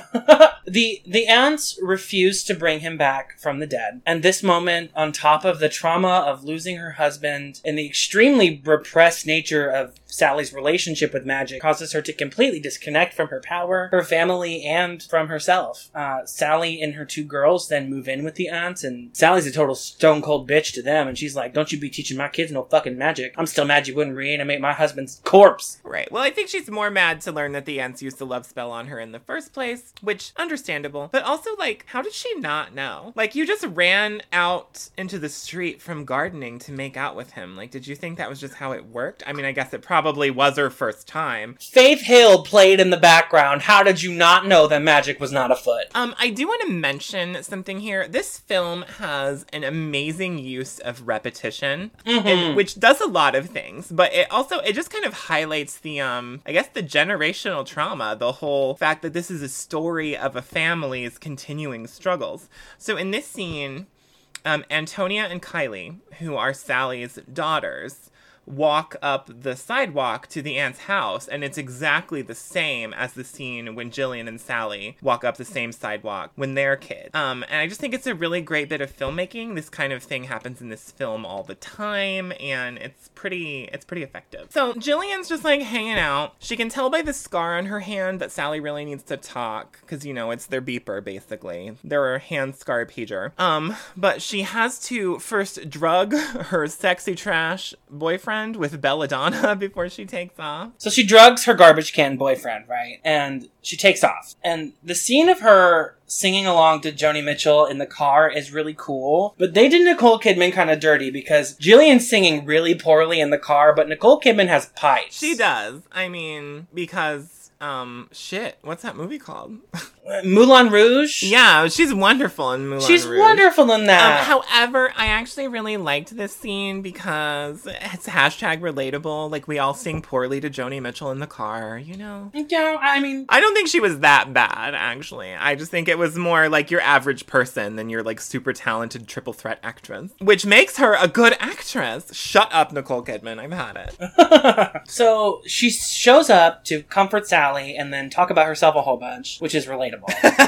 Speaker 2: The the aunts refuse to bring him back from the dead. And this moment, on top of the trauma of losing her husband and the extremely repressed nature of Sally's relationship with magic, causes her to completely disconnect from her power, her family, and from herself. Uh, Sally and her two girls then move in with the aunts, and Sally's a total stone cold bitch to them, and she's like, don't you be teaching my kids no fucking magic. I'm still mad you wouldn't reanimate my husband's corpse.
Speaker 3: Right. Well, I think she's more mad to learn that the aunts used the love spell on her in the first place, which, understandable. But also, like, how did she not know? Like, you just ran out into the street from gardening to make out with him. Like, did you think that was just how it worked? I mean, I guess it probably was her first time.
Speaker 2: Faith Hill played in the background. How did you not know that magic was not afoot?
Speaker 3: Um, I do want to mention something here. This film has an amazing use of repetition,
Speaker 2: Mm-hmm.
Speaker 3: and, which does a lot of things, but it also, it just kind of highlights the, um, I guess the generational trauma, the whole fact that this is a story of a family's continuing struggles. So in this scene, um, Antonia and Kylie, who are Sally's daughters, walk up the sidewalk to the aunt's house, and it's exactly the same as the scene when Jillian and Sally walk up the same sidewalk when they're kids. Um, and I just think it's a really great bit of filmmaking. This kind of thing happens in this film all the time, and it's pretty, it's pretty effective. So Jillian's just like hanging out. She can tell by the scar on her hand that Sally really needs to talk, because, you know, it's their beeper, basically. Their hand scar pager. Um, but she has to first drug her sexy trash boyfriend with belladonna before she takes off.
Speaker 2: So she drugs her garbage can boyfriend, right? And she takes off. And the scene of her singing along to Joni Mitchell in the car is really cool. But they did Nicole Kidman kind of dirty because Jillian's singing really poorly in the car, but Nicole Kidman has pipes.
Speaker 3: She does. I mean, because, um, shit, what's that movie called?
Speaker 2: Moulin Rouge?
Speaker 3: Yeah, she's wonderful in Moulin
Speaker 2: She's
Speaker 3: Rouge.
Speaker 2: wonderful in
Speaker 3: Um,
Speaker 2: that.
Speaker 3: however, I actually really liked this scene because it's hashtag relatable. Like, we all sing poorly to Joni Mitchell in the car, you know?
Speaker 2: Yeah, I mean...
Speaker 3: I don't think she was that bad, actually. I just think it was more like your average person than your, like, super talented triple threat actress. Which makes her a good actress. Shut up, Nicole Kidman. I've had it.
Speaker 2: So she shows up to comfort Sally and then talk about herself a whole bunch, which is relatable.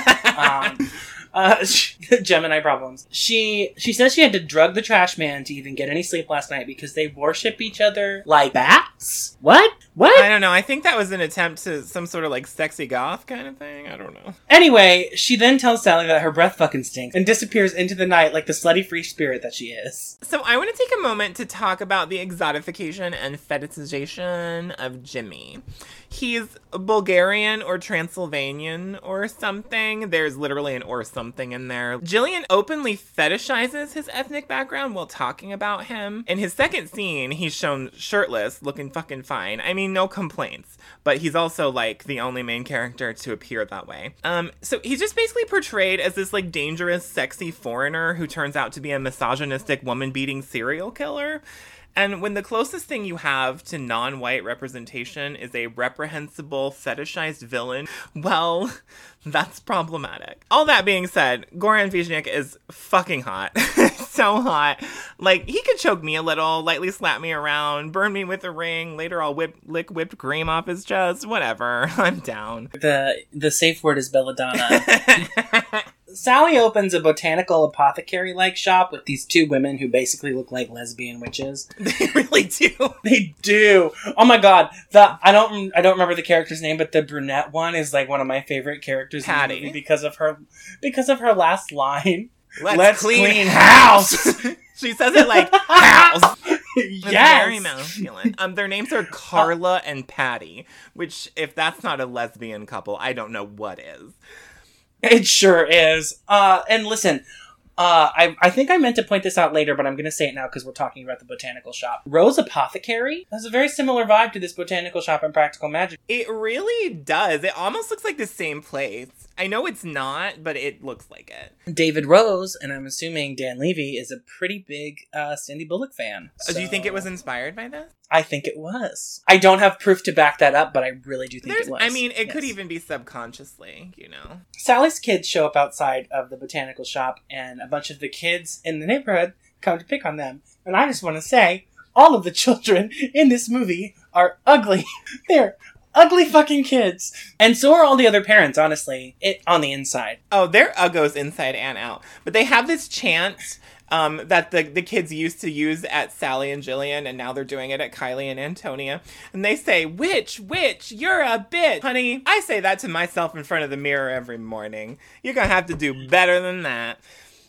Speaker 2: um, uh, Gemini problems. She she says she had to drug the trash man to even get any sleep last night because they worship each other like bats? What? What?
Speaker 3: I don't know. I think that was an attempt to some sort of, like, sexy goth kind of thing. I don't know.
Speaker 2: Anyway, she then tells Sally that her breath fucking stinks and disappears into the night like the slutty free spirit that she is.
Speaker 3: So I want to take a moment to talk about the exotification and fetishization of Jimmy. He's Bulgarian or Transylvanian or something. There's literally an or something in there. Jillian openly fetishizes his ethnic background while talking about him. In his second scene, he's shown shirtless, looking fucking fine. I mean, no complaints. But he's also, like, the only main character to appear that way. Um, so he's just basically portrayed as this, like, dangerous, sexy foreigner who turns out to be a misogynistic, woman-beating serial killer. And when the closest thing you have to non-white representation is a reprehensible, fetishized villain, well, that's problematic. All that being said, Goran Viznik is fucking hot. So hot. Like, he could choke me a little, lightly slap me around, burn me with a ring, later I'll whip, lick whipped cream off his chest, whatever. I'm down.
Speaker 2: The the safe word is belladonna. Sally opens a botanical apothecary-like shop with these two women who basically look like lesbian witches.
Speaker 3: They really do.
Speaker 2: They do. Oh my god. The I don't I don't remember the character's name, but the brunette one is like one of my favorite characters
Speaker 3: Patty.
Speaker 2: in the movie because of her because of her last line.
Speaker 3: Let's,
Speaker 2: Let's
Speaker 3: clean,
Speaker 2: clean
Speaker 3: house. She says it like house. It's
Speaker 2: Yes.
Speaker 3: very masculine. Um, their names are Carla and Patty, which if that's not a lesbian couple, I don't know what is.
Speaker 2: It sure is. Uh, and listen, uh, I, I think I meant to point this out later, but I'm going to say it now because we're talking about the botanical shop. Rose Apothecary has a very similar vibe to this botanical shop in Practical Magic.
Speaker 3: It really does. It almost looks like the same place. I know it's not, but it looks like it.
Speaker 2: David Rose, and I'm assuming Dan Levy, is a pretty big uh, Sandy Bullock fan.
Speaker 3: Oh, do you think it was
Speaker 2: So-
Speaker 3: inspired by this?
Speaker 2: I think it was. I don't have proof to back that up, but I really do think
Speaker 3: There's,
Speaker 2: it was.
Speaker 3: I mean, it could
Speaker 2: Yes.
Speaker 3: even be subconsciously, you know.
Speaker 2: Sally's kids show up outside of the botanical shop, and a bunch of the kids in the neighborhood come to pick on them. And I just want to say, all of the children in this movie are ugly. They're ugly fucking kids. And so are all the other parents, honestly, it on the inside.
Speaker 3: Oh, they're uggos inside and out. But they have this chant um, that the, the kids used to use at Sally and Jillian, and now they're doing it at Kylie and Antonia. And they say, witch, witch, you're a bitch. Honey, I say that to myself in front of the mirror every morning. You're gonna have to do better than that.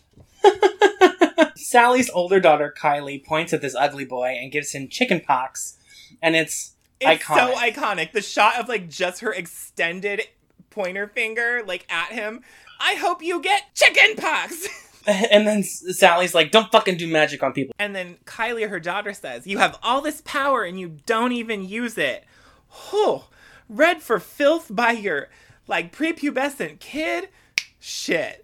Speaker 2: Sally's older daughter, Kylie, points at this ugly boy and gives him chicken pox. And it's,
Speaker 3: It's
Speaker 2: iconic.
Speaker 3: so iconic. The shot of, like, just her extended pointer finger, like, at him. I hope you get chicken pox.
Speaker 2: And then Sally's like, don't fucking do magic on people.
Speaker 3: And then Kylie, her daughter, says, you have all this power and you don't even use it. Oh, read for filth by your, like, prepubescent kid? Shit.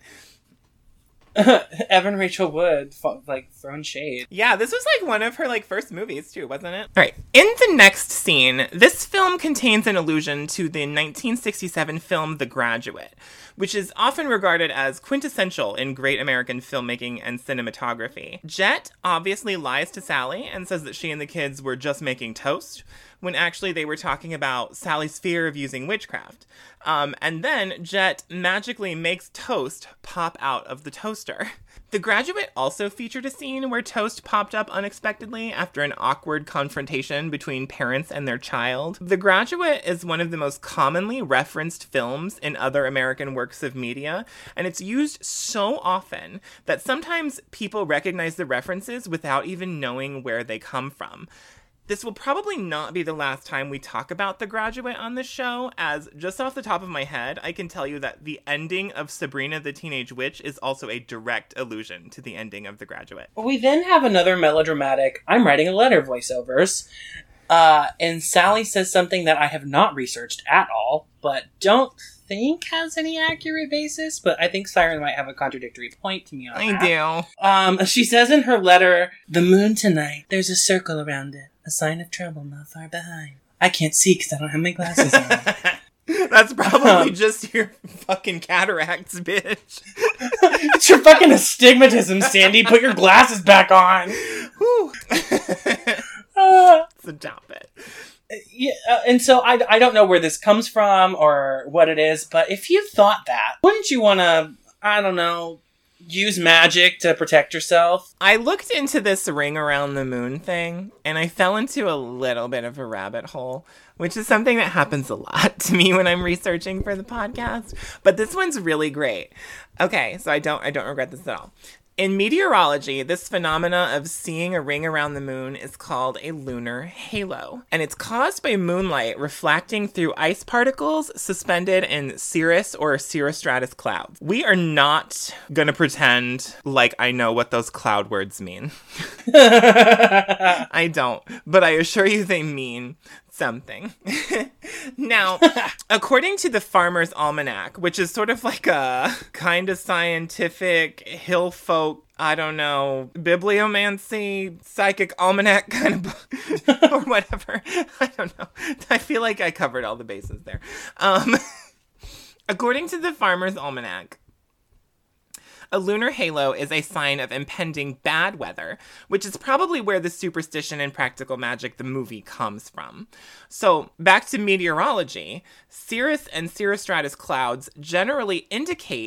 Speaker 2: Evan Rachel Wood, like, thrown shade.
Speaker 3: Yeah, this was like one of her like first movies too, wasn't it? All right. In the next scene, this film contains an allusion to the nineteen sixty-seven film The Graduate, which is often regarded as quintessential in great American filmmaking and cinematography. Jet obviously lies to Sally and says that she and the kids were just making toast, when actually they were talking about Sally's fear of using witchcraft. Um, and then Jet magically makes toast pop out of the toaster. The Graduate also featured a scene where toast popped up unexpectedly after an awkward confrontation between parents and their child. The Graduate is one of the most commonly referenced films in other American works of media, and it's used so often that sometimes people recognize the references without even knowing where they come from. This will probably not be the last time we talk about The Graduate on this show, as just off the top of my head, I can tell you that the ending of Sabrina the Teenage Witch is also a direct allusion to the ending of The Graduate.
Speaker 2: We then have another melodramatic, I'm writing a letter voiceovers, uh, and Sally says something that I have not researched at all, but don't think has any accurate basis, but I think Siren might have a contradictory point to me on that.
Speaker 3: I do.
Speaker 2: Um, she says in her letter, the moon tonight, there's a circle around it. A sign of trouble not far behind. I can't see because I don't have my glasses on.
Speaker 3: That's probably
Speaker 2: Um,
Speaker 3: just your fucking cataracts, bitch.
Speaker 2: It's your fucking astigmatism, Sandy. Put your glasses back on.
Speaker 3: Whew.
Speaker 2: Uh,
Speaker 3: Stop it.
Speaker 2: yeah, uh, and so I, I don't know where this comes from or what it is, but if you thought that, wouldn't you want to, I don't know, use magic to protect yourself?
Speaker 3: I looked into this ring around the moon thing, and I fell into a little bit of a rabbit hole, which is something that happens a lot to me when I'm researching for the podcast. But this one's really great. Okay, so I don't I don't regret this at all. In meteorology, this phenomena of seeing a ring around the moon is called a lunar halo, and it's caused by moonlight reflecting through ice particles suspended in cirrus or cirrostratus clouds. We are not going to pretend like I know what those cloud words mean. I don't, but I assure you they mean something. Now, according to the Farmer's Almanac, which is sort of like a kind of scientific hill folk, I don't know, bibliomancy, psychic almanac kind of book, or whatever. I don't know. I feel like I covered all the bases there. Um, according to the Farmer's Almanac, a lunar halo is a sign of impending bad weather, which is probably where the superstition in Practical Magic, the movie, comes from. So, back to meteorology, cirrus and cirrostratus clouds generally indicate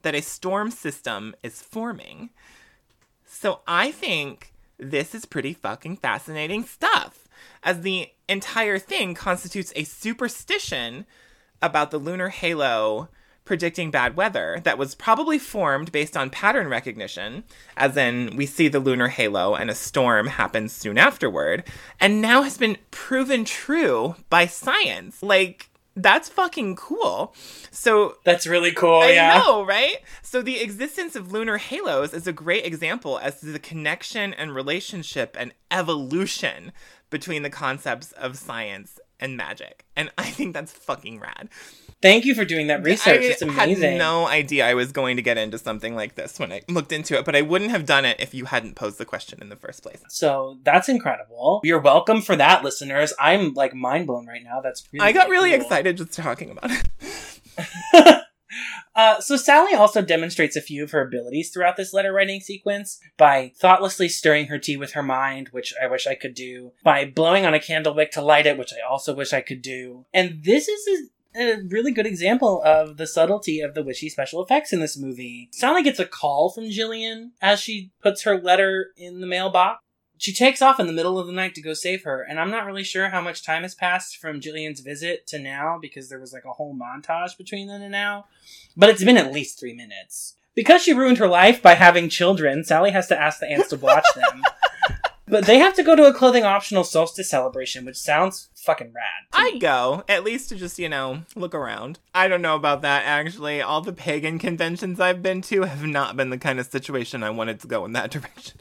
Speaker 3: that a storm system is forming. So I think this is pretty fucking fascinating stuff, as the entire thing constitutes a superstition about the lunar halo predicting bad weather that was probably formed based on pattern recognition, as in we see the lunar halo and a storm happens soon afterward, and now has been proven true by science. Like, that's fucking cool. So
Speaker 2: That's really cool,
Speaker 3: I
Speaker 2: yeah.
Speaker 3: know, right? So the existence of lunar halos is a great example as to the connection and relationship and evolution between the concepts of science and magic. And I think that's fucking rad.
Speaker 2: Thank you for doing that research. It's
Speaker 3: I
Speaker 2: amazing.
Speaker 3: had no idea I was going to get into something like this when I looked into it, but I wouldn't have done it if you hadn't posed the question in the first place.
Speaker 2: So that's incredible. You're welcome for that, listeners. I'm like mind blown right now. That's really
Speaker 3: I got really
Speaker 2: cool.
Speaker 3: excited just talking about it.
Speaker 2: uh, so Sally also demonstrates a few of her abilities throughout this letter writing sequence by thoughtlessly stirring her tea with her mind, which I wish I could do, by blowing on a candle wick to light it, which I also wish I could do. And this is a A really good example of the subtlety of the witchy special effects in this movie. Sally gets a call from Jillian as she puts her letter in the mailbox. She takes off in the middle of the night to go save her, and I'm not really sure how much time has passed from Jillian's visit to now, because there was like a whole montage between then and now. But it's been at least three minutes. Because she ruined her life by having children, Sally has to ask the aunts to watch them. But they have to go to a clothing-optional solstice celebration, which sounds fucking rad.
Speaker 3: I'd go, at least to just, you know, look around. I don't know about that, actually. All the pagan conventions I've been to have not been the kind of situation I wanted to go in that direction.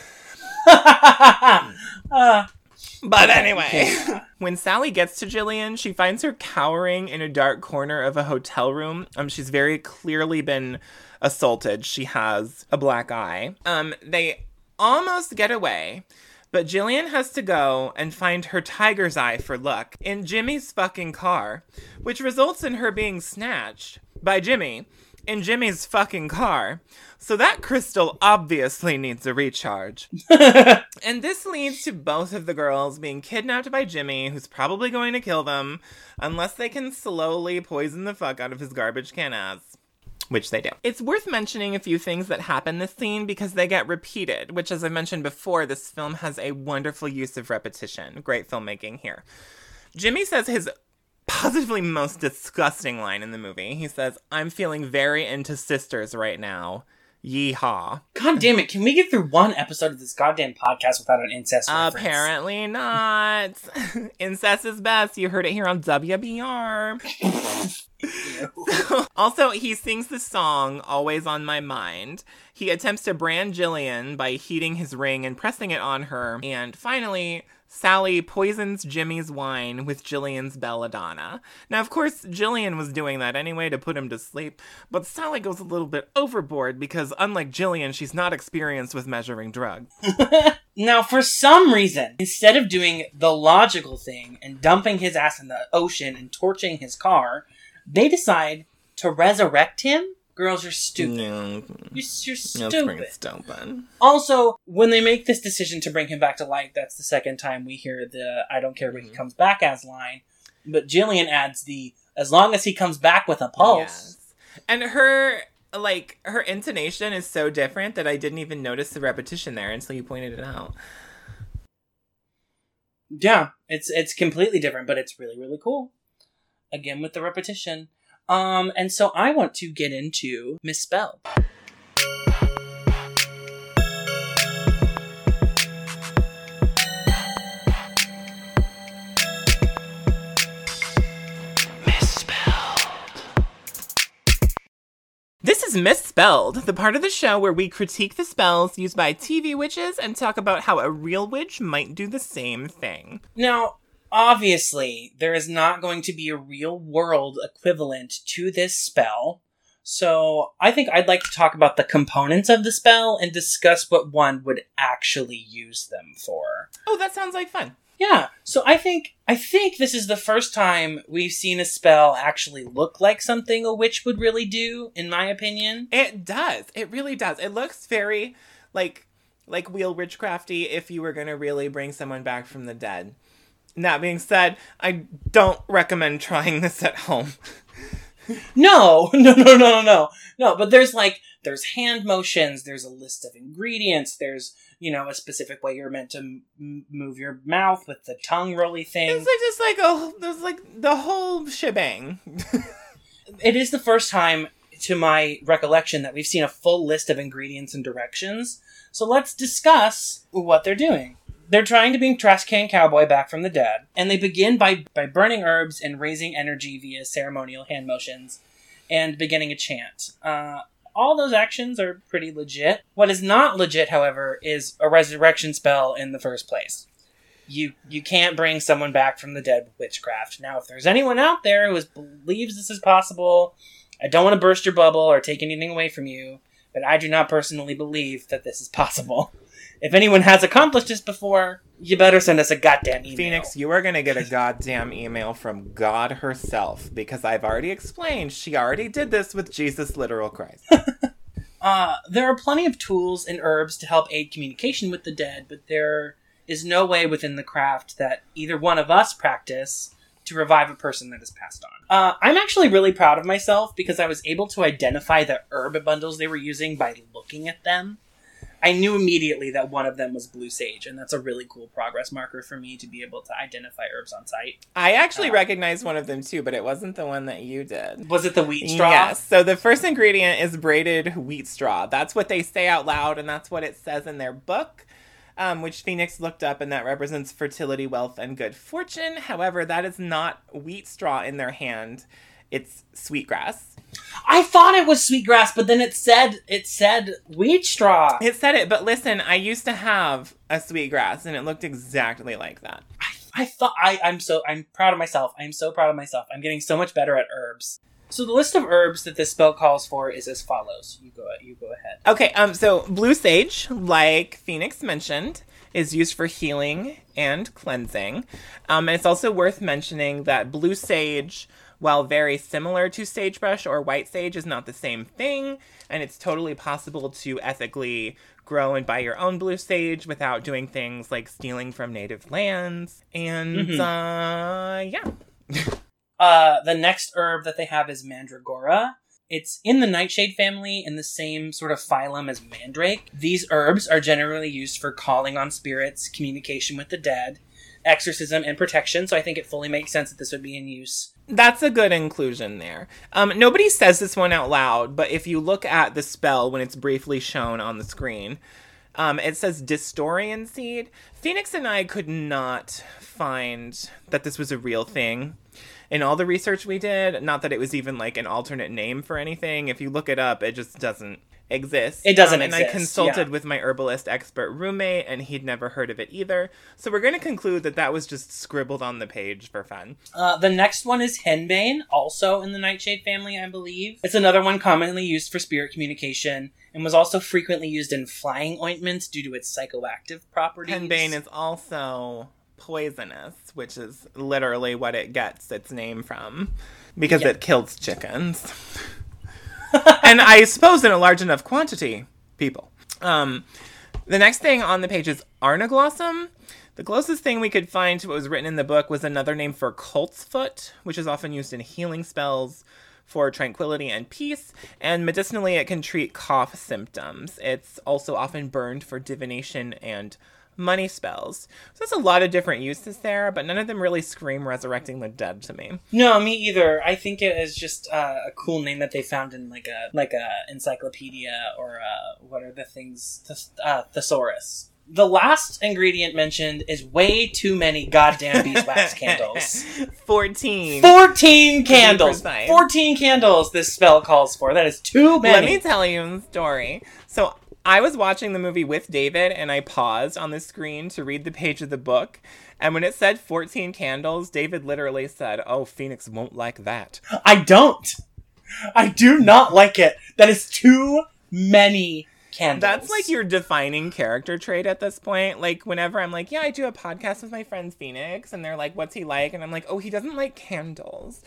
Speaker 2: uh,
Speaker 3: But anyway, when Sally gets to Jillian, she finds her cowering in a dark corner of a hotel room. Um, she's very clearly been assaulted. She has a black eye. Um, they almost get away, but Jillian has to go and find her tiger's eye for luck in Jimmy's fucking car, which results in her being snatched by Jimmy in Jimmy's fucking car. So that crystal obviously needs a recharge. And this leads to both of the girls being kidnapped by Jimmy, who's probably going to kill them, unless they can slowly poison the fuck out of his garbage can ass. Which they do. It's worth mentioning a few things that happen this scene because they get repeated, which, as I mentioned before, this film has a wonderful use of repetition. Great filmmaking here. Jimmy says his positively most disgusting line in the movie. He says, "I'm feeling very into sisters right now. Yeehaw."
Speaker 2: God damn it, can we get through one episode of this goddamn podcast without an incest reference?
Speaker 3: Apparently not. Incest is best. You heard it here on W B R. Also, he sings the song Always on My Mind. He attempts to brand Jillian by heating his ring and pressing it on her. And finally, Sally poisons Jimmy's wine with Jillian's belladonna. Now, of course, Jillian was doing that anyway to put him to sleep, but Sally goes a little bit overboard because, unlike Jillian, she's not experienced with measuring drugs.
Speaker 2: Now, for some reason, instead of doing the logical thing and dumping his ass in the ocean and torching his car, they decide to resurrect him? Girls, you're stupid.
Speaker 3: Yeah.
Speaker 2: You're, you're
Speaker 3: That's pretty
Speaker 2: stupid.
Speaker 3: stupid.
Speaker 2: Also, when they make this decision to bring him back to life, that's the second time we hear the "I don't care what he comes back as" line. But Jillian adds the "as long as he comes back with a pulse."
Speaker 3: Yes. And her, like, her intonation is so different that I didn't even notice the repetition there until you pointed it out.
Speaker 2: Yeah, it's it's completely different, but it's really, really cool. Again, with the repetition. Um, and so I want to get into Misspelled.
Speaker 3: This is Misspelled, the part of the show where we critique the spells used by T V witches and talk about how a real witch might do the same thing.
Speaker 2: Now, obviously, there is not going to be a real-world equivalent to this spell, so I think I'd like to talk about the components of the spell and discuss what one would actually use them for.
Speaker 3: Oh, that sounds like fun.
Speaker 2: Yeah, so I think I think this is the first time we've seen a spell actually look like something a witch would really do, in my opinion.
Speaker 3: It does. It really does. It looks very, like, like wheel witchcrafty if you were going to really bring someone back from the dead. That being said, I don't recommend trying this at home.
Speaker 2: No, no, no, no, no, no. No, but there's like, there's hand motions, there's a list of ingredients, there's, you know, a specific way you're meant to m- move your mouth with the tongue rolly thing.
Speaker 3: It's like just like, oh, there's like the whole shebang.
Speaker 2: It is the first time, to my recollection, that we've seen a full list of ingredients and directions. So let's discuss what they're doing. They're trying to bring Trash Can Cowboy back from the dead, and they begin by, by burning herbs and raising energy via ceremonial hand motions and beginning a chant. Uh, all those actions are pretty legit. What is not legit, however, is a resurrection spell in the first place. You you can't bring someone back from the dead with witchcraft. Now, if there's anyone out there who is, believes this is possible, I don't want to burst your bubble or take anything away from you, but I do not personally believe that this is possible. If anyone has accomplished this before, you better send us a goddamn email.
Speaker 3: Phoenix, you are going to get a goddamn email from God herself, because I've already explained she already did this with Jesus literal Christ.
Speaker 2: uh, there are plenty of tools and herbs to help aid communication with the dead, but there is no way within the craft that either one of us practice to revive a person that has passed on. Uh, I'm actually really proud of myself because I was able to identify the herb bundles they were using by looking at them. I knew immediately that one of them was blue sage, and that's a really cool progress marker for me to be able to identify herbs on site.
Speaker 3: I actually
Speaker 2: uh,
Speaker 3: recognized one of them too, but it wasn't the one that you did.
Speaker 2: Was it the wheat straw?
Speaker 3: Yes. So the first ingredient is braided wheat straw. That's what they say out loud, and that's what it says in their book. Um, which Phoenix looked up, and that represents fertility, wealth, and good fortune. However, that is not wheat straw in their hand. It's sweetgrass.
Speaker 2: I thought it was sweetgrass, but then it said it said wheat straw.
Speaker 3: It said it, but listen, I used to have a sweetgrass, and it looked exactly like that.
Speaker 2: I, I thought I, I'm so I'm proud of myself. I'm so proud of myself. I'm getting so much better at herbs. So the list of herbs that this spell calls for is as follows. You go you go ahead.
Speaker 3: Okay, um, so blue sage, like Phoenix mentioned, is used for healing and cleansing. Um, and it's also worth mentioning that blue sage, while very similar to sagebrush or white sage, is not the same thing. And it's totally possible to ethically grow and buy your own blue sage without doing things like stealing from native lands. And,
Speaker 2: Mm-hmm.
Speaker 3: uh, yeah.
Speaker 2: Uh, the next herb that they have is mandragora. It's in the nightshade family in the same sort of phylum as mandrake. These herbs are generally used for calling on spirits, communication with the dead, exorcism, and protection, so I think it fully makes sense that this would be in use.
Speaker 3: That's a good inclusion there. Um, nobody says this one out loud, but if you look at the spell when it's briefly shown on the screen, um, it says Distorian Seed. Phoenix and I could not find that this was a real thing. In all the research we did, not that it was even like an alternate name for anything. If you look it up, it just doesn't exist.
Speaker 2: It doesn't
Speaker 3: um, and
Speaker 2: exist,
Speaker 3: I consulted
Speaker 2: yeah.
Speaker 3: with my herbalist expert roommate, and he'd never heard of it either. So we're going to conclude that that was just scribbled on the page for fun.
Speaker 2: Uh, the next one is henbane, also in the nightshade family, I believe. It's another one commonly used for spirit communication, and was also frequently used in flying ointments due to its psychoactive properties.
Speaker 3: Henbane is also poisonous, which is literally what it gets its name from, because
Speaker 2: Yeah.
Speaker 3: it kills chickens. And I suppose in a large enough quantity, people. Um, the next thing on the page is Arnaglossum. The closest thing we could find to what was written in the book was another name for colt's foot, which is often used in healing spells for tranquility and peace, and medicinally it can treat cough symptoms. It's also often burned for divination and money spells. So there's a lot of different uses there, but none of them really scream resurrecting the dead to me.
Speaker 2: No, me either. I think it is just uh, a cool name that they found in like a like a encyclopedia or uh, what are the things? Thes- uh, thesaurus. The last ingredient mentioned is way too many goddamn beeswax candles.
Speaker 3: fourteen.
Speaker 2: Fourteen candles.
Speaker 3: precise.
Speaker 2: Fourteen candles. This spell calls for. That is too many.
Speaker 3: Let me tell you a story. So I was watching the movie with David, and I paused on the screen to read the page of the book. And when it said fourteen candles, David literally said, "Oh, Phoenix won't like that."
Speaker 2: I don't. I do not like it. That is too many candles.
Speaker 3: That's like your defining character trait at this point. Like, whenever I'm like, yeah, I do a podcast with my friend Phoenix, and they're like, what's he like? And I'm like, oh, he doesn't like candles.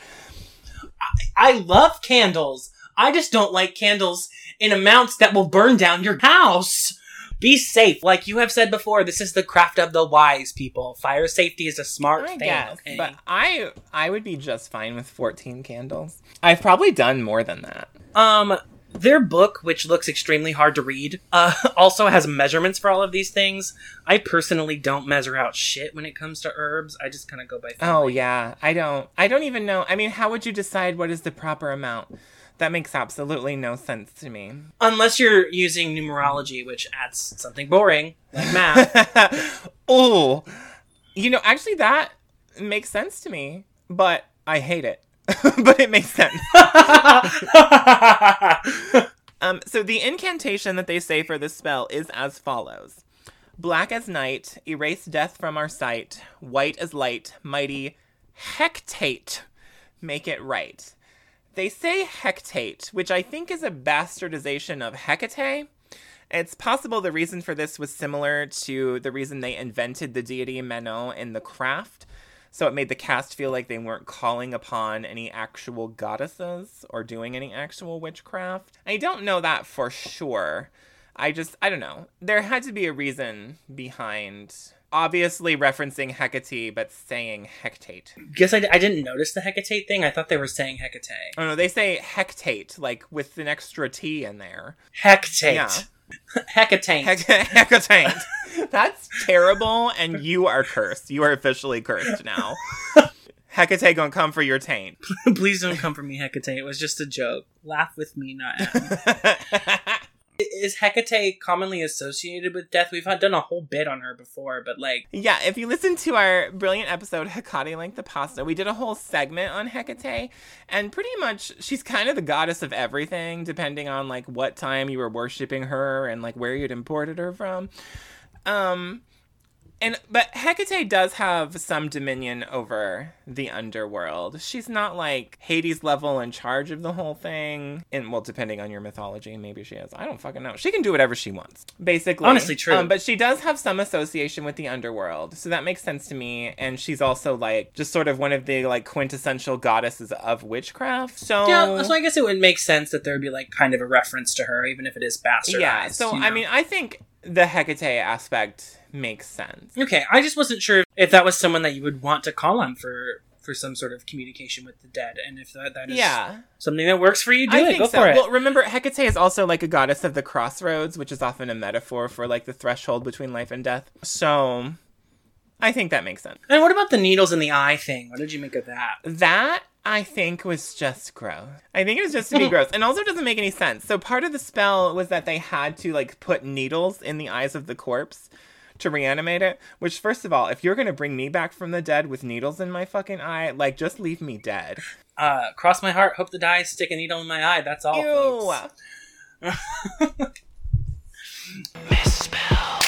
Speaker 2: I love candles. I just don't like candles in amounts that will burn down your house. Be safe. Like you have said before, this is the craft of the wise, people. Fire safety is a smart
Speaker 3: I
Speaker 2: thing.
Speaker 3: guess,
Speaker 2: Okay?
Speaker 3: but I I would be just fine with fourteen candles. I've probably done more than that.
Speaker 2: Um, their book, which looks extremely hard to read, uh, also has measurements for all of these things. I personally don't measure out shit when it comes to herbs. I just kind of go by feeling.
Speaker 3: Oh yeah, I don't. I don't even know. I mean, how would you decide what is the proper amount? That makes absolutely no sense to me.
Speaker 2: Unless you're using numerology, which adds something boring, like math.
Speaker 3: Oh, you know, actually that makes sense to me, but I hate it. But it makes sense. um, so the incantation that they say for this spell is as follows. Black as night, erase death from our sight. White as light, mighty hectate, make it right. They say hectate, which I think is a bastardization of Hecate. It's possible the reason for this was similar to the reason they invented the deity Manon in The Craft. So it made the cast feel like they weren't calling upon any actual goddesses or doing any actual witchcraft. I don't know that for sure. I just, I don't know. There had to be a reason behind obviously referencing Hecate, but saying hectate.
Speaker 2: Guess I, I didn't notice the Hecate thing. I thought they were saying Hecate.
Speaker 3: Oh no, they say hectate, like with an extra T in there.
Speaker 2: Hecate.
Speaker 3: Yeah.
Speaker 2: Hecate.
Speaker 3: Hec- Hecate. That's terrible, and you are cursed. You are officially cursed now. Hecate gonna come for your taint.
Speaker 2: Please don't come for me, Hecate. It was just a joke. Laugh with me, not at me. Is Hecate commonly associated with death? We've had, done a whole bit on her before, but like...
Speaker 3: Yeah, if you listen to our brilliant episode, Hecate Like the Pasta, we did a whole segment on Hecate, and pretty much she's kind of the goddess of everything, depending on like what time you were worshipping her and like where you'd imported her from. Um... And but Hecate does have some dominion over the underworld. She's not like Hades level in charge of the whole thing. And well, depending on your mythology, maybe she is. I don't fucking know. She can do whatever she wants, basically.
Speaker 2: Honestly, true.
Speaker 3: Um, but she does have some association with the underworld, so that makes sense to me. And she's also like just sort of one of the like quintessential goddesses of witchcraft. So
Speaker 2: yeah, so I guess it would make sense that there would be like kind of a reference to her, even if it is bastardized.
Speaker 3: Yeah. So
Speaker 2: you know?
Speaker 3: I mean, I think the Hecate aspect makes sense.
Speaker 2: Okay, I just wasn't sure if that was someone that you would want to call on for for some sort of communication with the dead, and if that, that is
Speaker 3: yeah.
Speaker 2: something that works for you, do
Speaker 3: I
Speaker 2: it.
Speaker 3: think
Speaker 2: Go
Speaker 3: so.
Speaker 2: for it.
Speaker 3: Well, remember, Hecate is also like a goddess of the crossroads, which is often a metaphor for like the threshold between life and death. So, I think that makes sense.
Speaker 2: And what about the needles in the eye thing? What did you make of that?
Speaker 3: That, I think, was just gross. I think it was just to be gross. And also doesn't make any sense. So part of the spell was that they had to like put needles in the eyes of the corpse to reanimate it, which first of all, if you're gonna bring me back from the dead with needles in my fucking eye, like just leave me dead.
Speaker 2: Uh, cross my heart, hope to die, stick a needle in my eye. That's all.
Speaker 3: Ew.
Speaker 2: Misspelled.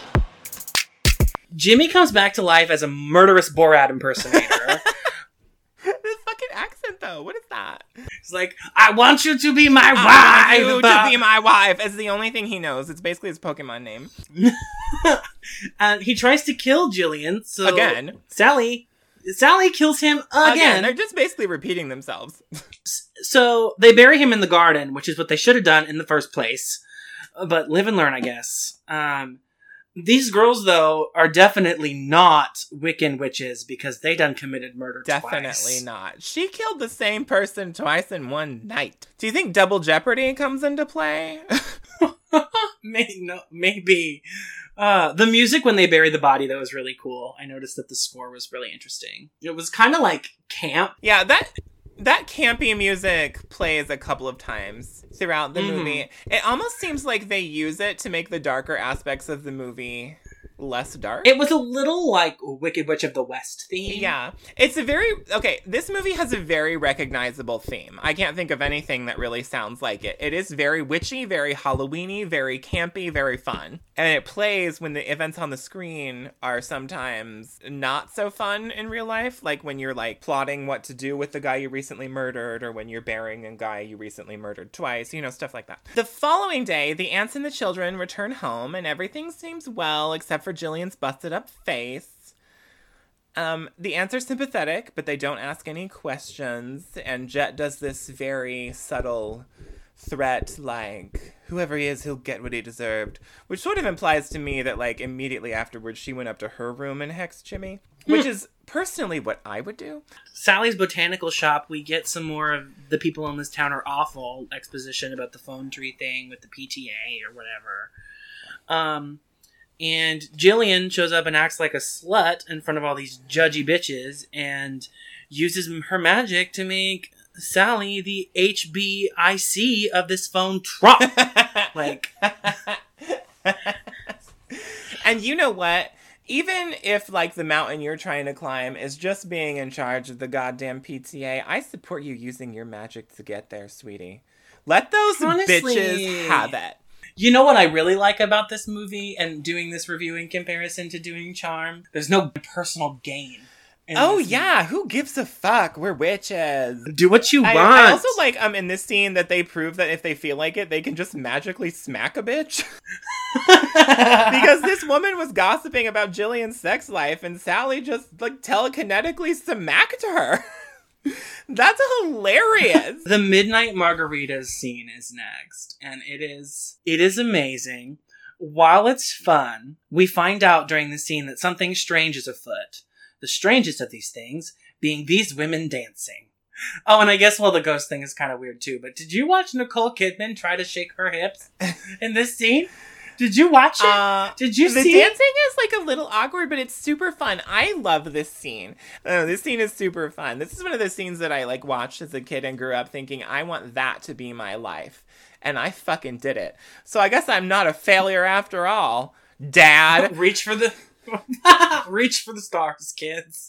Speaker 2: Jimmy comes back to life as a murderous Borat impersonator.
Speaker 3: This fucking accent though, what is that?
Speaker 2: He's like, I want you to be my
Speaker 3: I
Speaker 2: wife.
Speaker 3: want you to be my wife. It's the only thing he knows. It's basically his Pokemon name.
Speaker 2: And he tries to kill Jillian. So
Speaker 3: Again.
Speaker 2: Sally. Sally kills him again.
Speaker 3: Again, they're just basically repeating themselves.
Speaker 2: So they bury him in the garden, which is what they should have done in the first place. But live and learn, I guess. Um, these girls, though, are definitely not Wiccan witches because they done committed murder
Speaker 3: Definitely
Speaker 2: twice.
Speaker 3: not. She killed the same person twice in one night. Do you think double jeopardy comes into play?
Speaker 2: Maybe, no, maybe. Uh, the music when they bury the body, though, is really cool. I noticed that the score was really interesting. It was kind of like camp.
Speaker 3: Yeah, that that campy music plays a couple of times throughout the
Speaker 2: Mm-hmm.
Speaker 3: movie. It almost seems like they use it to make the darker aspects of the movie less dark.
Speaker 2: It was a little like Wicked Witch of the West theme.
Speaker 3: Yeah. It's a very... Okay, this movie has a very recognizable theme. I can't think of anything that really sounds like it. It is very witchy, very Halloween-y, very campy, very fun. And it plays when the events on the screen are sometimes not so fun in real life, like when you're, like, plotting what to do with the guy you recently murdered, or when you're burying a guy you recently murdered twice, you know, stuff like that. The following day, the aunts and the children return home, and everything seems well, except for Jillian's busted up face. Um, the aunts are sympathetic, but they don't ask any questions, and Jet does this very subtle threat, like, whoever he is, he'll get what he deserved. Which sort of implies to me that, like, immediately afterwards, she went up to her room and hexed Jimmy. Which is personally what I would do.
Speaker 2: Sally's botanical shop, we get some more of the people in this town are awful exposition about the phone tree thing with the P T A or whatever. Um, and Jillian shows up and acts like a slut in front of all these judgy bitches and uses her magic to make Sally the H B I C of this phone Trump. Like,
Speaker 3: and you know what? Even if, like, the mountain you're trying to climb is just being in charge of the goddamn P T A, I support you using your magic to get there, sweetie. Let those
Speaker 2: Honestly,
Speaker 3: bitches have it.
Speaker 2: You know what I really like about this movie and doing this review in comparison to doing Charm? There's no personal gain.
Speaker 3: Oh, yeah. Who gives a fuck? We're witches.
Speaker 2: Do what you
Speaker 3: I,
Speaker 2: want.
Speaker 3: I also like um in this scene that they prove that if they feel like it, they can just magically smack a bitch. Because this woman was gossiping about Jillian's sex life and Sally just like telekinetically smacked her. That's hilarious.
Speaker 2: The Midnight Margaritas scene is next, and it is it is amazing. While it's fun, we find out during the scene that something strange is afoot. The strangest of these things being these women dancing. Oh, and I guess, well, the ghost thing is kind of weird too, but did you watch Nicole Kidman try to shake her hips in this scene? Did you watch it?
Speaker 3: Uh,
Speaker 2: Did you
Speaker 3: the
Speaker 2: see
Speaker 3: The dancing is like a little awkward, but it's super fun. I love this scene. Uh, this scene is super fun. This is one of those scenes that I like watched as a kid and grew up thinking, I want that to be my life. And I fucking did it. So I guess I'm not a failure after all, Dad.
Speaker 2: Reach for the... Reach for the stars, kids.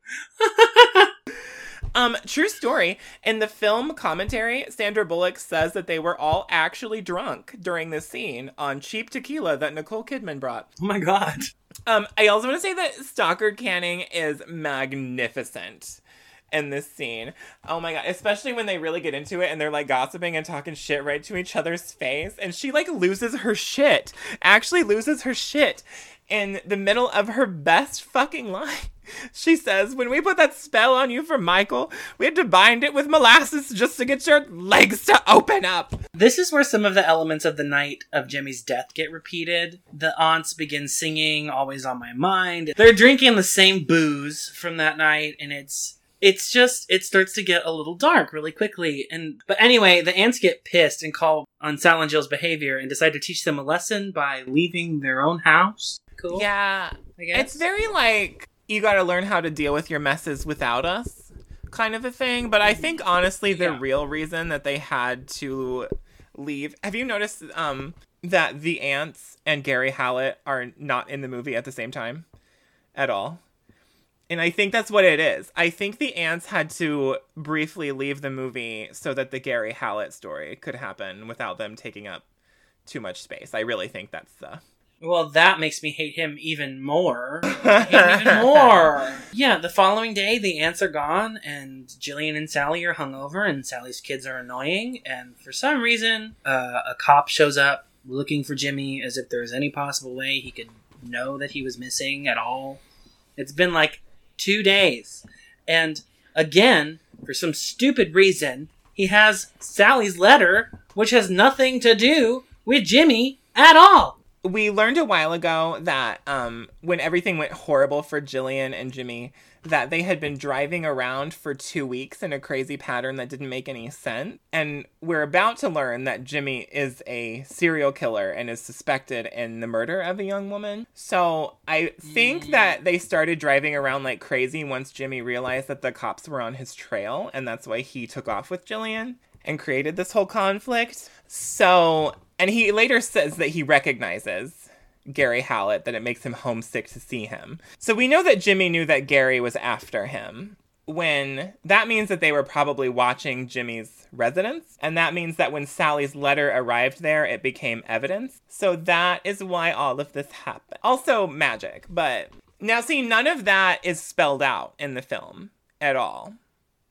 Speaker 3: um, true story. In the film commentary, Sandra Bullock says that they were all actually drunk during this scene on cheap tequila that Nicole Kidman brought.
Speaker 2: Oh my god. Um,
Speaker 3: I also want to say that Stockard Canning is magnificent in this scene. Oh my god, especially when they really get into it and they're like gossiping and talking shit right to each other's face, and she like loses her shit. Actually loses her shit. In the middle of her best fucking line, she says, when we put that spell on you for Michael, we had to bind it with molasses just to get your legs to open up.
Speaker 2: This is where some of the elements of the night of Jimmy's death get repeated. The aunts begin singing Always on My Mind. They're drinking the same booze from that night, and it's it's just, it starts to get a little dark really quickly. And But anyway, the aunts get pissed and call on Sal and Jill's behavior and decide to teach them a lesson by leaving their own house. Cool.
Speaker 3: Yeah.
Speaker 2: I guess.
Speaker 3: It's very like, you gotta learn how to deal with your messes without us kind of a thing. But I think honestly the
Speaker 2: Yeah.
Speaker 3: real reason that they had to leave, have you noticed um that the aunts and Gary Hallett are not in the movie at the same time at all? And I think that's what it is. I think the aunts had to briefly leave the movie so that the Gary Hallett story could happen without them taking up too much space. I really think that's the...
Speaker 2: Well, that makes me hate him even more. I hate him even more. Yeah, the following day, the aunts are gone, and Jillian and Sally are hungover, and Sally's kids are annoying, and for some reason, uh, a cop shows up looking for Jimmy as if there was any possible way he could know that he was missing at all. It's been like two days. And again, for some stupid reason, he has Sally's letter, which has nothing to do with Jimmy at all.
Speaker 3: We learned a while ago that um, when everything went horrible for Jillian and Jimmy, that they had been driving around for two weeks in a crazy pattern that didn't make any sense. And we're about to learn that Jimmy is a serial killer and is suspected in the murder of a young woman. So I think mm. that they started driving around like crazy once Jimmy realized that the cops were on his trail. And that's why he took off with Jillian and created this whole conflict. So... And he later says that he recognizes Gary Hallett, that it makes him homesick to see him. So we know that Jimmy knew that Gary was after him. When that means that they were probably watching Jimmy's residence. And that means that when Sally's letter arrived there, it became evidence. So that is why all of this happened. Also magic. But now see, none of that is spelled out in the film at all.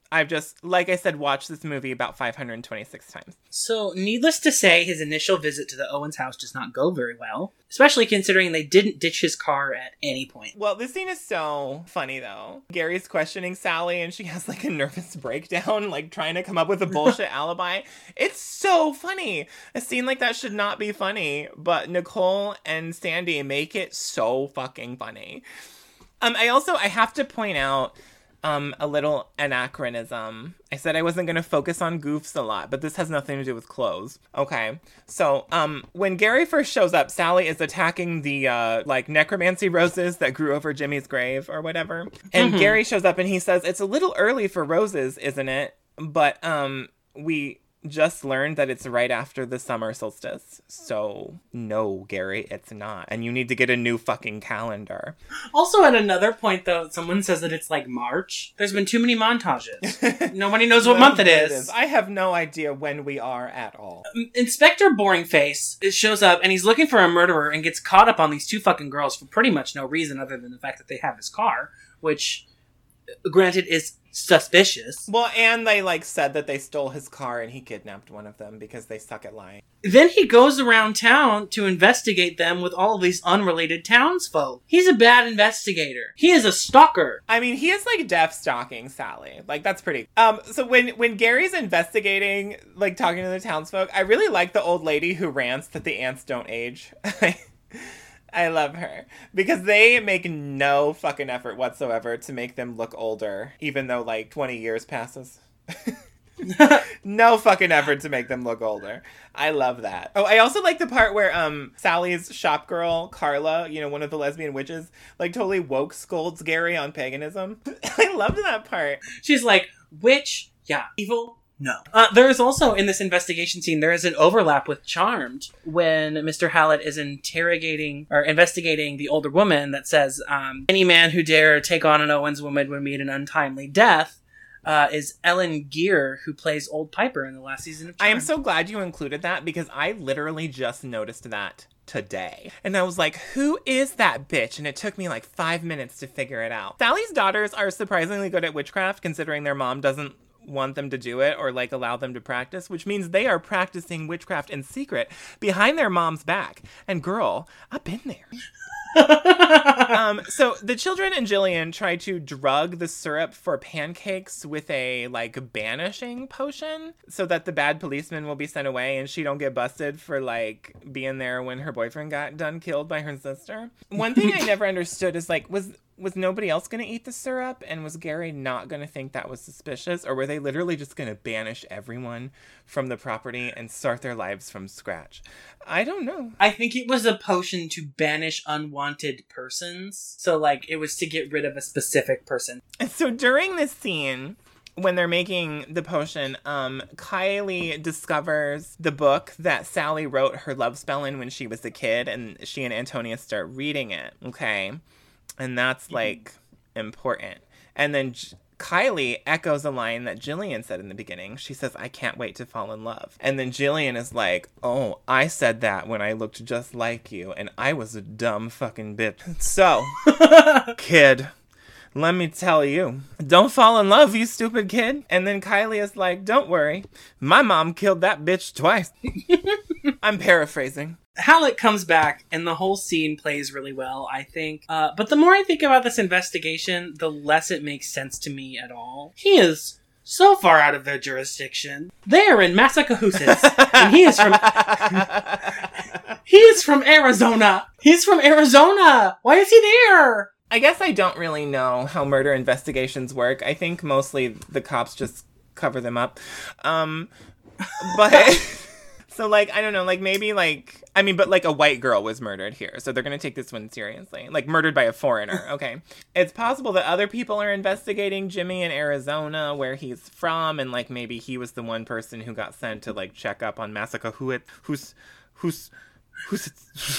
Speaker 3: I've just, like I said, watched this movie about five hundred twenty-six times.
Speaker 2: So, needless to say, his initial visit to the Owens house does not go very well, especially considering they didn't ditch his car at any point.
Speaker 3: Well, this scene is so funny, though. Gary's questioning Sally, and she has, like, a nervous breakdown, like, trying to come up with a bullshit alibi. It's so funny. A scene like that should not be funny, but Nicole and Sandy make it so fucking funny. Um, I also, I have to point out um, a little anachronism. I said I wasn't going to focus on goofs a lot, but this has nothing to do with clothes. Okay. So, um, when Gary first shows up, Sally is attacking the, uh, like, necromancy roses that grew over Jimmy's grave or whatever. And
Speaker 2: Mm-hmm.
Speaker 3: Gary shows up and he says, it's a little early for roses, isn't it? But, um, we just learned that it's right after the summer solstice. So, no, Gary, it's not. And you need to get a new fucking calendar.
Speaker 2: Also, at another point, though, someone says that it's like March. There's been too many montages. Nobody knows what month it is.
Speaker 3: I have no idea when we are at all.
Speaker 2: Inspector Boringface shows up, and he's looking for a murderer and gets caught up on these two fucking girls for pretty much no reason other than the fact that they have his car, which, granted, is suspicious.
Speaker 3: Well, and they, like, said that they stole his car and he kidnapped one of them because they suck at lying.
Speaker 2: Then he goes around town to investigate them with all of these unrelated townsfolk. He's a bad investigator. He is a stalker.
Speaker 3: I mean, he is, like, death stalking Sally. Like, that's pretty... Um, so when, when Gary's investigating, like, talking to the townsfolk, I really like the old lady who rants that the ants don't age. I love her. Because they make no fucking effort whatsoever to make them look older, even though, like, twenty years passes. No fucking effort to make them look older. I love that. Oh, I also like the part where um Sally's shop girl, Carla, you know, one of the lesbian witches, like, totally woke scolds Gary on paganism. I loved that part.
Speaker 2: She's like, witch? Yeah. Evil? No. Uh, there is also, in this investigation scene, there is an overlap with Charmed when Mister Hallett is interrogating or investigating the older woman that says, um, any man who dare take on an Owens woman would meet an untimely death, uh, is Ellen Geer, who plays Old Piper in the last season of Charmed.
Speaker 3: I am so glad you included that because I literally just noticed that today. And I was like, who is that bitch? And it took me like five minutes to figure it out. Sally's daughters are surprisingly good at witchcraft considering their mom doesn't want them to do it or like allow them to practice, which means they are practicing witchcraft in secret behind their mom's back. And girl, I've been there. um, so the children and Jillian try to drug the syrup for pancakes with a like banishing potion so that the bad policeman will be sent away and she don't get busted for like being there when her boyfriend got done killed by her sister. One thing I never understood is like, was Was nobody else going to eat the syrup? And was Gary not going to think that was suspicious? Or were they literally just going to banish everyone from the property and start their lives from scratch? I don't know.
Speaker 2: I think it was a potion to banish unwanted persons. So, like, it was to get rid of a specific person.
Speaker 3: And so during this scene, when they're making the potion, um, Kylie discovers the book that Sally wrote her love spell in when she was a kid. And she and Antonia start reading it. Okay. And that's, like, important. And then J- Kylie echoes a line that Jillian said in the beginning. She says, I can't wait to fall in love. And then Jillian is like, oh, I said that when I looked just like you, and I was a dumb fucking bitch. So, kid, let me tell you, don't fall in love, you stupid kid. And then Kylie is like, don't worry, my mom killed that bitch twice. I'm paraphrasing.
Speaker 2: Hallett comes back, and the whole scene plays really well, I think. Uh, but the more I think about this investigation, the less it makes sense to me at all. He is so far out of their jurisdiction. They are in Massachusetts, and he is from... he is from Arizona! He's from Arizona! Why is he there?
Speaker 3: I guess I don't really know how murder investigations work. I think mostly the cops just cover them up. Um, but... So, like, I don't know, like, maybe, like, I mean, but, like, a white girl was murdered here, so they're going to take this one seriously. Like, murdered by a foreigner, okay? It's possible that other people are investigating Jimmy in Arizona, where he's from, and, like, maybe he was the one person who got sent to, like, check up on Massachusetts, who's, who's, who's,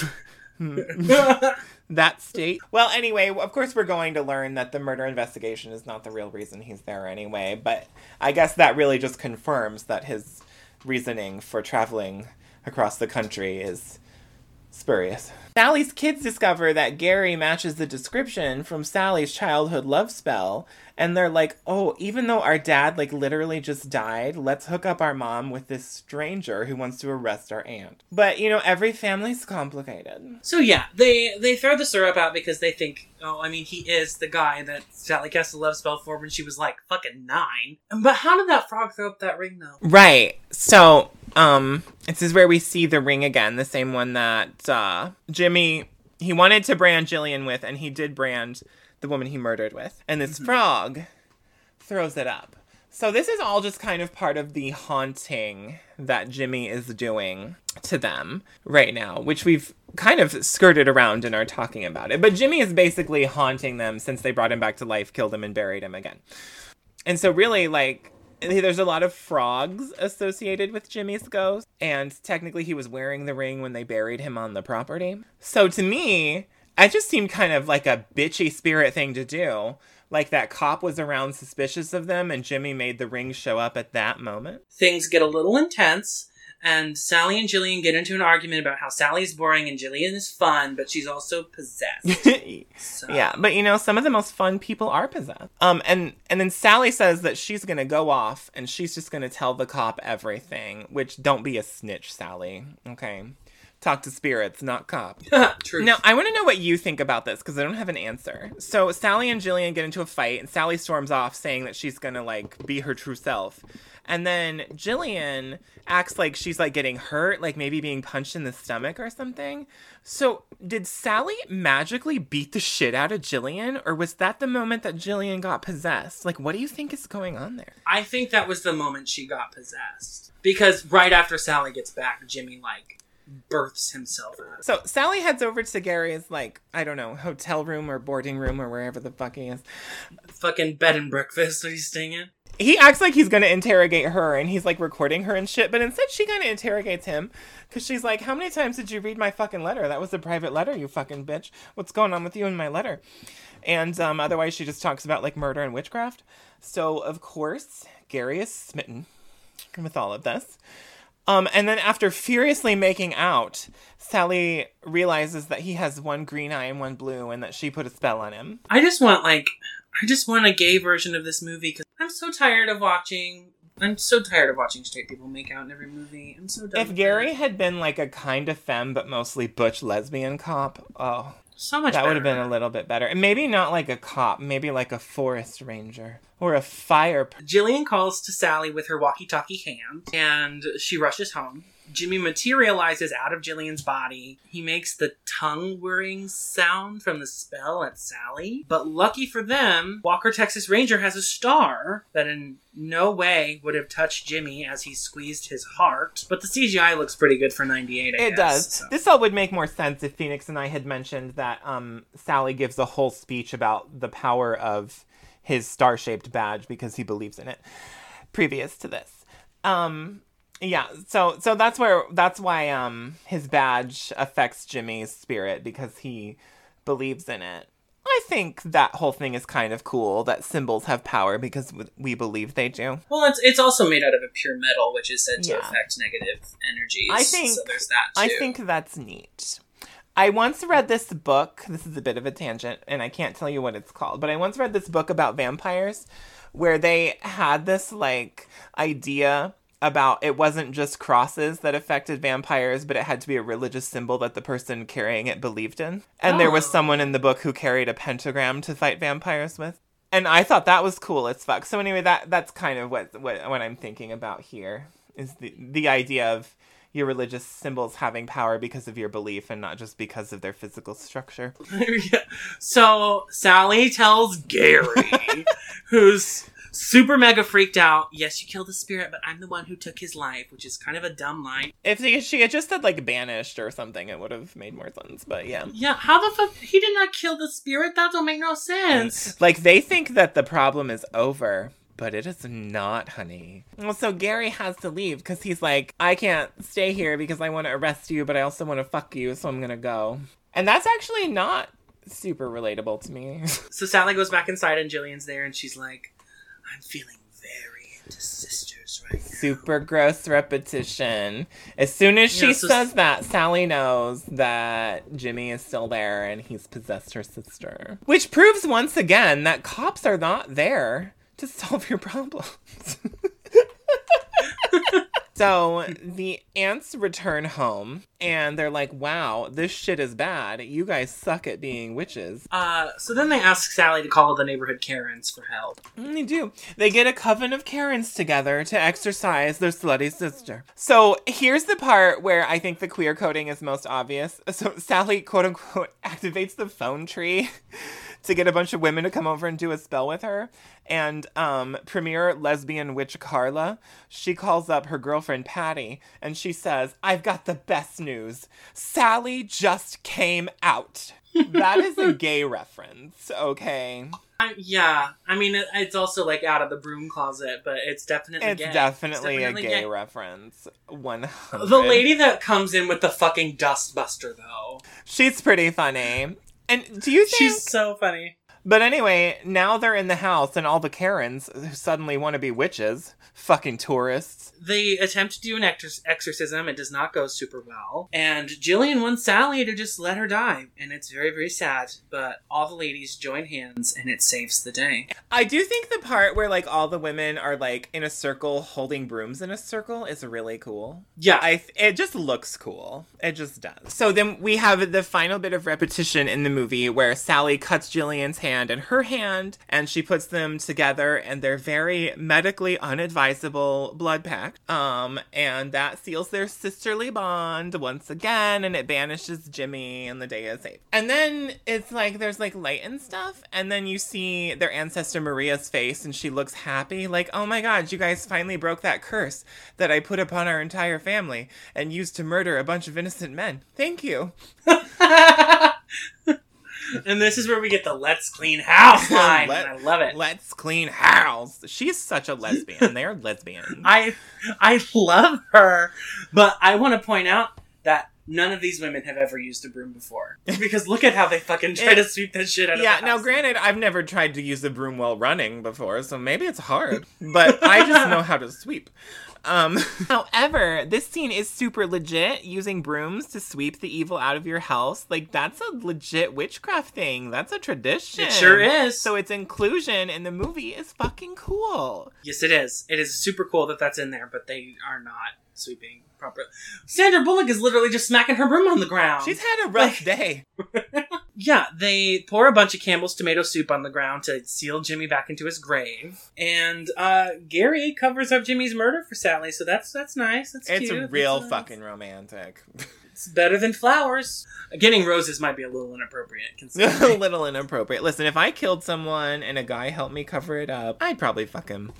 Speaker 3: that state. Well, anyway, of course we're going to learn that the murder investigation is not the real reason he's there anyway, but I guess that really just confirms that his reasoning for traveling across the country is spurious. Sally's kids discover that Gary matches the description from Sally's childhood love spell, and they're like, oh, even though our dad, like, literally just died, let's hook up our mom with this stranger who wants to arrest our aunt. But, you know, every family's complicated.
Speaker 2: So, yeah, they, they throw the syrup out because they think, oh, I mean, he is the guy that Sally cast a love spell for when she was, like, fucking nine. But how did that frog throw up that ring, though?
Speaker 3: Right. So, um, this is where we see the ring again, the same one that, uh, Jimmy, he wanted to brand Jillian with, and he did brand the woman he murdered with. And this mm-hmm. frog throws it up. So this is all just kind of part of the haunting that Jimmy is doing to them right now, which we've kind of skirted around and are talking about it. But Jimmy is basically haunting them since they brought him back to life, killed him, and buried him again. And so really, like, there's a lot of frogs associated with Jimmy's ghost. And technically he was wearing the ring when they buried him on the property. So to me, it just seemed kind of like a bitchy spirit thing to do. Like that cop was around suspicious of them and Jimmy made the ring show up at that moment.
Speaker 2: Things get a little intense. And Sally and Jillian get into an argument about how Sally's boring and Jillian is fun, but she's also possessed. So.
Speaker 3: Yeah, but you know, some of the most fun people are possessed. Um, and, and then Sally says that she's going to go off and she's just going to tell the cop everything, which don't be a snitch, Sally. Okay. Talk to spirits, not cop.
Speaker 2: True.
Speaker 3: Now, I want to know what you think about this, because I don't have an answer. So, Sally and Jillian get into a fight, and Sally storms off, saying that she's gonna, like, be her true self. And then Jillian acts like she's, like, getting hurt, like maybe being punched in the stomach or something. So, did Sally magically beat the shit out of Jillian, or was that the moment that Jillian got possessed? Like, what do you think is going on there?
Speaker 2: I think that was the moment she got possessed. Because right after Sally gets back, Jimmy, like, births himself out.
Speaker 3: So Sally heads over to Gary's, like, I don't know, hotel room or boarding room or wherever the fuck he is.
Speaker 2: Fucking bed and breakfast that he's staying in.
Speaker 3: He acts like he's gonna interrogate her and he's like recording her and shit, but instead she kinda interrogates him because she's like, how many times did you read my fucking letter? That was a private letter, you fucking bitch. What's going on with you in my letter? And um, otherwise she just talks about like murder and witchcraft. So of course, Gary is smitten with all of this. Um, and then after furiously making out, Sally realizes that he has one green eye and one blue and that she put a spell on him.
Speaker 2: I just want, like, I just want a gay version of this movie because I'm so tired of watching, I'm so tired of watching straight people make out in every movie. I'm so done
Speaker 3: If Gary had been like a kind of femme but mostly butch lesbian cop, oh,
Speaker 2: so much
Speaker 3: that
Speaker 2: better.
Speaker 3: would have been a little bit better. And maybe not like a cop, maybe like a forest ranger. Or a fire...
Speaker 2: Jillian calls to Sally with her walkie-talkie hand, and she rushes home. Jimmy materializes out of Jillian's body. He makes the tongue-whirring sound from the spell at Sally. But lucky for them, Walker Texas Ranger has a star that in no way would have touched Jimmy as he squeezed his heart. But the C G I looks pretty good for ninety-eight, I
Speaker 3: It
Speaker 2: guess,
Speaker 3: does.
Speaker 2: So.
Speaker 3: This all would make more sense if Phoenix and I had mentioned that um, Sally gives a whole speech about the power of his star-shaped badge because he believes in it previous to this. Um, yeah, so so that's where that's why um his badge affects Jimmy's spirit because he believes in it. I think that whole thing is kind of cool that symbols have power because we believe they do.
Speaker 2: Well, it's it's also made out of a pure metal, which is said to
Speaker 3: Yeah.
Speaker 2: affect negative energies.
Speaker 3: I think
Speaker 2: so there's that too.
Speaker 3: I think that's neat. I once read this book, this is a bit of a tangent, and I can't tell you what it's called, but I once read this book about vampires where they had this, like, idea about it wasn't just crosses that affected vampires, but it had to be a religious symbol that the person carrying it believed in. And oh. there was someone in the book who carried a pentagram to fight vampires with. And I thought that was cool as fuck. So anyway, that that's kind of what, what, what I'm thinking about here, is the, the idea of your religious symbols having power because of your belief and not just because of their physical structure.
Speaker 2: Yeah. So Sally tells Gary, who's super mega freaked out, yes, you killed the spirit, but I'm the one who took his life, which is kind of a dumb line.
Speaker 3: If she had just said, like, banished or something, it would have made more sense, but yeah.
Speaker 2: Yeah, how the fuck? He did not kill the spirit? That don't make no sense.
Speaker 3: Like, they think that the problem is over. But it is not, honey. Well, so Gary has to leave because he's like, I can't stay here because I want to arrest you, but I also want to fuck you, so I'm going to go. And that's actually not super relatable to me.
Speaker 2: So Sally goes back inside and Jillian's there and she's like, I'm feeling very to sisters right now.
Speaker 3: Super gross repetition. As soon as she
Speaker 2: Yeah, so-
Speaker 3: says that, Sally knows that Jimmy is still there and he's possessed her sister. Which proves once again that cops are not there to solve your problems. So the aunts return home and they're like, wow, this shit is bad. You guys suck at being witches.
Speaker 2: Uh, so then they ask Sally to call the neighborhood Karens for help.
Speaker 3: And they do. They get a coven of Karens together to exorcise their slutty sister. So here's the part where I think the queer coding is most obvious. So Sally, quote unquote, activates the phone tree to get a bunch of women to come over and do a spell with her. And um, premier lesbian witch Carla, she calls up her girlfriend Patty, and she says, I've got the best news. Sally just came out. That is a gay reference, okay?
Speaker 2: I, yeah, I mean, it, it's also like out of the broom closet, but it's definitely
Speaker 3: It's
Speaker 2: gay.
Speaker 3: definitely,
Speaker 2: It's definitely
Speaker 3: a gay,
Speaker 2: gay.
Speaker 3: reference. one hundred.
Speaker 2: The lady that comes in with the fucking dustbuster, though.
Speaker 3: She's pretty funny. And do you think...
Speaker 2: She's so funny.
Speaker 3: But anyway, now they're in the house and all the Karens who suddenly want to be witches. Fucking tourists.
Speaker 2: They attempt to do an exor- exorcism. It does not go super well. And Jillian wants Sally to just let her die. And it's very, very sad. But all the ladies join hands and it saves the day.
Speaker 3: I do think the part where, like, all the women are, like, in a circle holding brooms in a circle is really cool.
Speaker 2: Yeah.
Speaker 3: I th- it just looks cool. It just does. So then we have the final bit of repetition in the movie where Sally cuts Jillian's hand and her hand, and she puts them together, and they're very medically unadvisable blood pact. Um, and that seals their sisterly bond once again, and it banishes Jimmy, and the day is saved. And then it's like, there's like light and stuff, and then you see their ancestor Maria's face, and she looks happy, like, oh my god, you guys finally broke that curse that I put upon our entire family, and used to murder a bunch of innocent men. Thank you.
Speaker 2: And this is where we get the let's clean house line.
Speaker 3: Let-
Speaker 2: and I love it.
Speaker 3: Let's clean house. She's such a lesbian. They're lesbians.
Speaker 2: I I love her, but I want to point out that none of these women have ever used a broom before. Because look at how they fucking try to sweep this shit out of
Speaker 3: Yeah,
Speaker 2: the
Speaker 3: now
Speaker 2: house.
Speaker 3: granted, I've never tried to use a broom while running before, so maybe it's hard. But I just know how to sweep. Um, however, this scene is super legit, using brooms to sweep the evil out of your house. Like, that's a legit witchcraft thing. That's a tradition.
Speaker 2: It sure is.
Speaker 3: So its inclusion in the movie is fucking cool.
Speaker 2: Yes, it is. It is super cool that that's in there, but they are not sweeping properly. Sandra Bullock is literally just smacking her broom on the ground.
Speaker 3: She's had a rough day.
Speaker 2: Yeah, they pour a bunch of Campbell's tomato soup on the ground to seal Jimmy back into his grave. And uh, Gary covers up Jimmy's murder for Sally, so that's that's nice. That's
Speaker 3: It's
Speaker 2: cute.
Speaker 3: real
Speaker 2: That's, uh,
Speaker 3: fucking romantic.
Speaker 2: It's better than flowers. Getting roses might be a little inappropriate.
Speaker 3: A
Speaker 2: Considering.
Speaker 3: little inappropriate. Listen, if I killed someone and a guy helped me cover it up, I'd probably fuck him.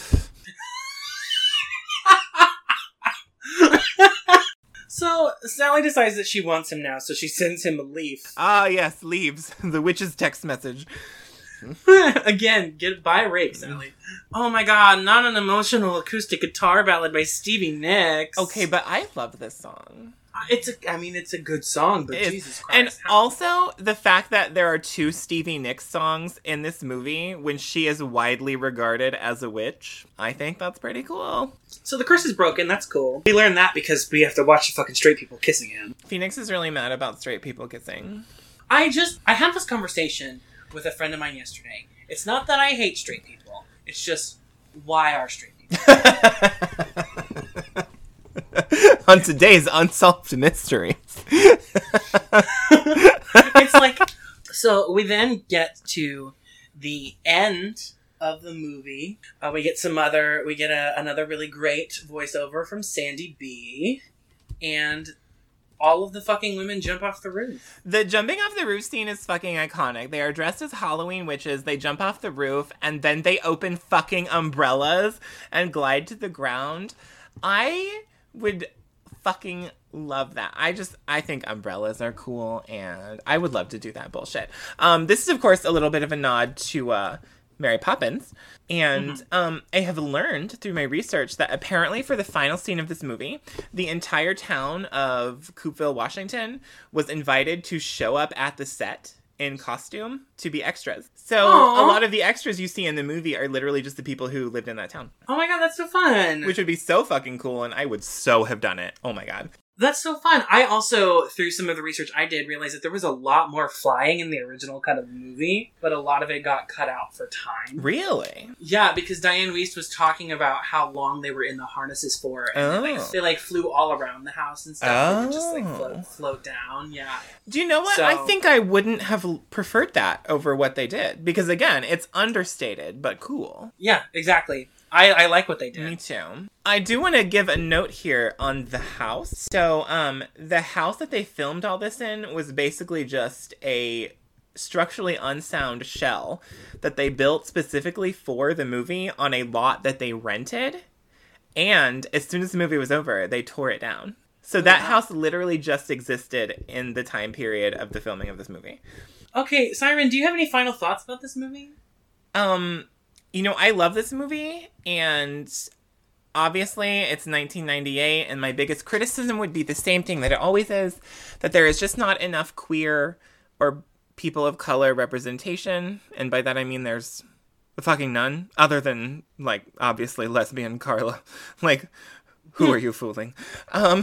Speaker 2: So Sally decides that she wants him now, so she sends him a leaf.
Speaker 3: Ah, yes, leaves. The witch's text message.
Speaker 2: Again, get buy a rake, Sally. Oh my god, not an emotional acoustic guitar ballad by Stevie Nicks.
Speaker 3: Okay, but I love this song.
Speaker 2: It's a, I mean, it's a good song, but
Speaker 3: It's-
Speaker 2: Jesus Christ.
Speaker 3: and
Speaker 2: how-
Speaker 3: also, the fact that there are two Stevie Nicks songs in this movie when she is widely regarded as a witch, I think that's pretty cool.
Speaker 2: So the curse is broken, that's cool. We learned that because we have to watch the fucking straight people kissing him.
Speaker 3: Phoenix is really mad about straight people kissing.
Speaker 2: I just, I had this conversation with a friend of mine yesterday. It's not that I hate straight people. It's just, why are straight people?
Speaker 3: On today's Unsolved Mysteries.
Speaker 2: It's like, so we then get to the end of the movie. Uh, we get some other, we get a, another really great voiceover from Sandy B. And all of the fucking women jump off the roof.
Speaker 3: The jumping off the roof scene is fucking iconic. They are dressed as Halloween witches, they jump off the roof, and then they open fucking umbrellas and glide to the ground. I would fucking love that. I just, I think umbrellas are cool, and I would love to do that bullshit. Um, this is, of course, a little bit of a nod to, uh, Mary Poppins. And mm-hmm. um, I have learned through my research that apparently for the final scene of this movie, the entire town of Coopville, Washington was invited to show up at the set in costume to be extras. So
Speaker 2: Aww.
Speaker 3: a lot of the extras you see in the movie are literally just the people who lived in that town.
Speaker 2: Oh my god, that's so fun.
Speaker 3: Which would be so fucking cool, and I would so have done it. Oh my god.
Speaker 2: That's so fun. I also, through some of the research I did, realized that there was a lot more flying in the original cut of the movie, but a lot of it got cut out for time.
Speaker 3: Really?
Speaker 2: Yeah, because Diane Wiest was talking about how long they were in the harnesses for, and
Speaker 3: Oh.
Speaker 2: they, like, they like flew all around the house and stuff.
Speaker 3: Oh.
Speaker 2: They would just like float, float down. Yeah.
Speaker 3: Do you know what?
Speaker 2: So-
Speaker 3: I think I wouldn't have preferred that over what they did. Because again, it's understated, but cool.
Speaker 2: Yeah, exactly. I, I like what they
Speaker 3: Me
Speaker 2: did.
Speaker 3: too. I do want to give a note here on the house. So, um, the house that they filmed all this in was basically just a structurally unsound shell that they built specifically for the movie on a lot that they rented. And as soon as the movie was over, they tore it down. So that house literally just existed in the time period of the filming of this movie.
Speaker 2: Okay, Siren, do you have any final thoughts about this movie?
Speaker 3: Um, you know, I love this movie, and obviously it's nineteen ninety-eight, and my biggest criticism would be the same thing that it always is, that there is just not enough queer or people of color representation, and by that I mean there's fucking none, other than, like, obviously lesbian Carla. Like, who are you fooling? Um...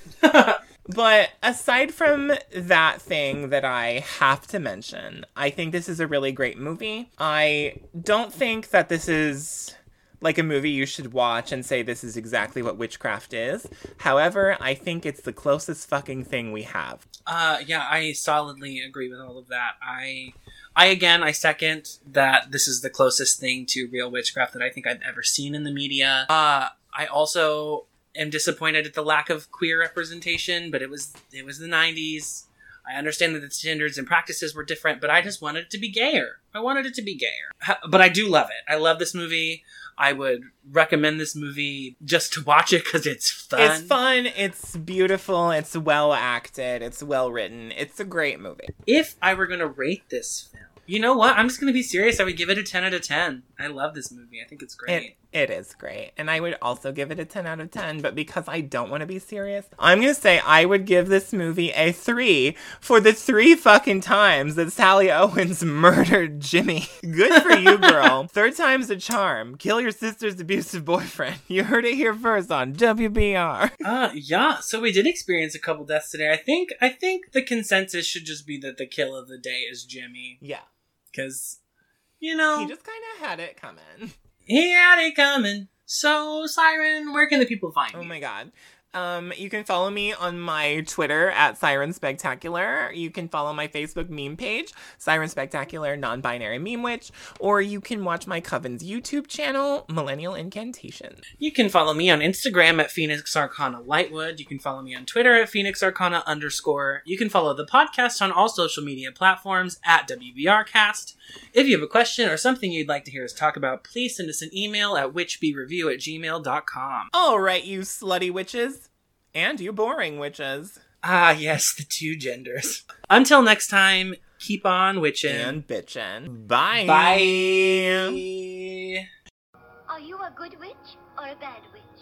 Speaker 3: But aside from that thing that I have to mention, I think this is a really great movie. I don't think that this is like a movie you should watch and say this is exactly what witchcraft is. However, I think it's the closest fucking thing we have.
Speaker 2: Uh, yeah, I solidly agree with all of that. I, I again, I second that this is the closest thing to real witchcraft that I think I've ever seen in the media. Uh, I also am disappointed at the lack of queer representation, but it was it was the nineties. I understand that the standards and practices were different, but I just wanted it to be gayer. I wanted it to be gayer. Ha- But I do love it. I love this movie. I would recommend this movie just to watch it because it's fun.
Speaker 3: It's fun, it's beautiful, it's well acted, it's well written. It's a great movie.
Speaker 2: If I were going to rate this film, you know what? I'm just going to be serious. I would give it a ten out of ten. I love this movie. I think it's great.
Speaker 3: It, it is great. And I would also give it a ten out of ten, but because I don't want to be serious, I'm going to say I would give this movie a three for the three fucking times that Sally Owens murdered Jimmy. Good for you, girl. Third time's a charm. Kill your sister's abusive boyfriend. You heard it here first on W B R.
Speaker 2: Uh, yeah, so we did experience a couple deaths today. I think I think the consensus should just be that the kill of the day is Jimmy.
Speaker 3: Yeah.
Speaker 2: Because, you know,
Speaker 3: He just kind of had it coming.
Speaker 2: he had it coming. So, Siren, where can the people find
Speaker 3: Oh
Speaker 2: you?
Speaker 3: my god. Um, you can follow me on my Twitter at Siren Spectacular. You can follow my Facebook meme page, Siren Spectacular Non-Binary Meme Witch, or you can watch my Coven's YouTube channel, Millennial Incantation.
Speaker 2: You can follow me on Instagram at Phoenix Arcana Lightwood. You can follow me on Twitter at Phoenix Arcana underscore. You can follow the podcast on all social media platforms at W B R Cast. If you have a question or something you'd like to hear us talk about, please send us an email at witchbereview at gmail dot com.
Speaker 3: All right, you slutty witches. And you boring witches.
Speaker 2: Ah, yes, the two genders. Until next time, keep on witching.
Speaker 3: And bitchin'. Bye.
Speaker 2: Bye.
Speaker 7: Are you a good witch or a bad witch?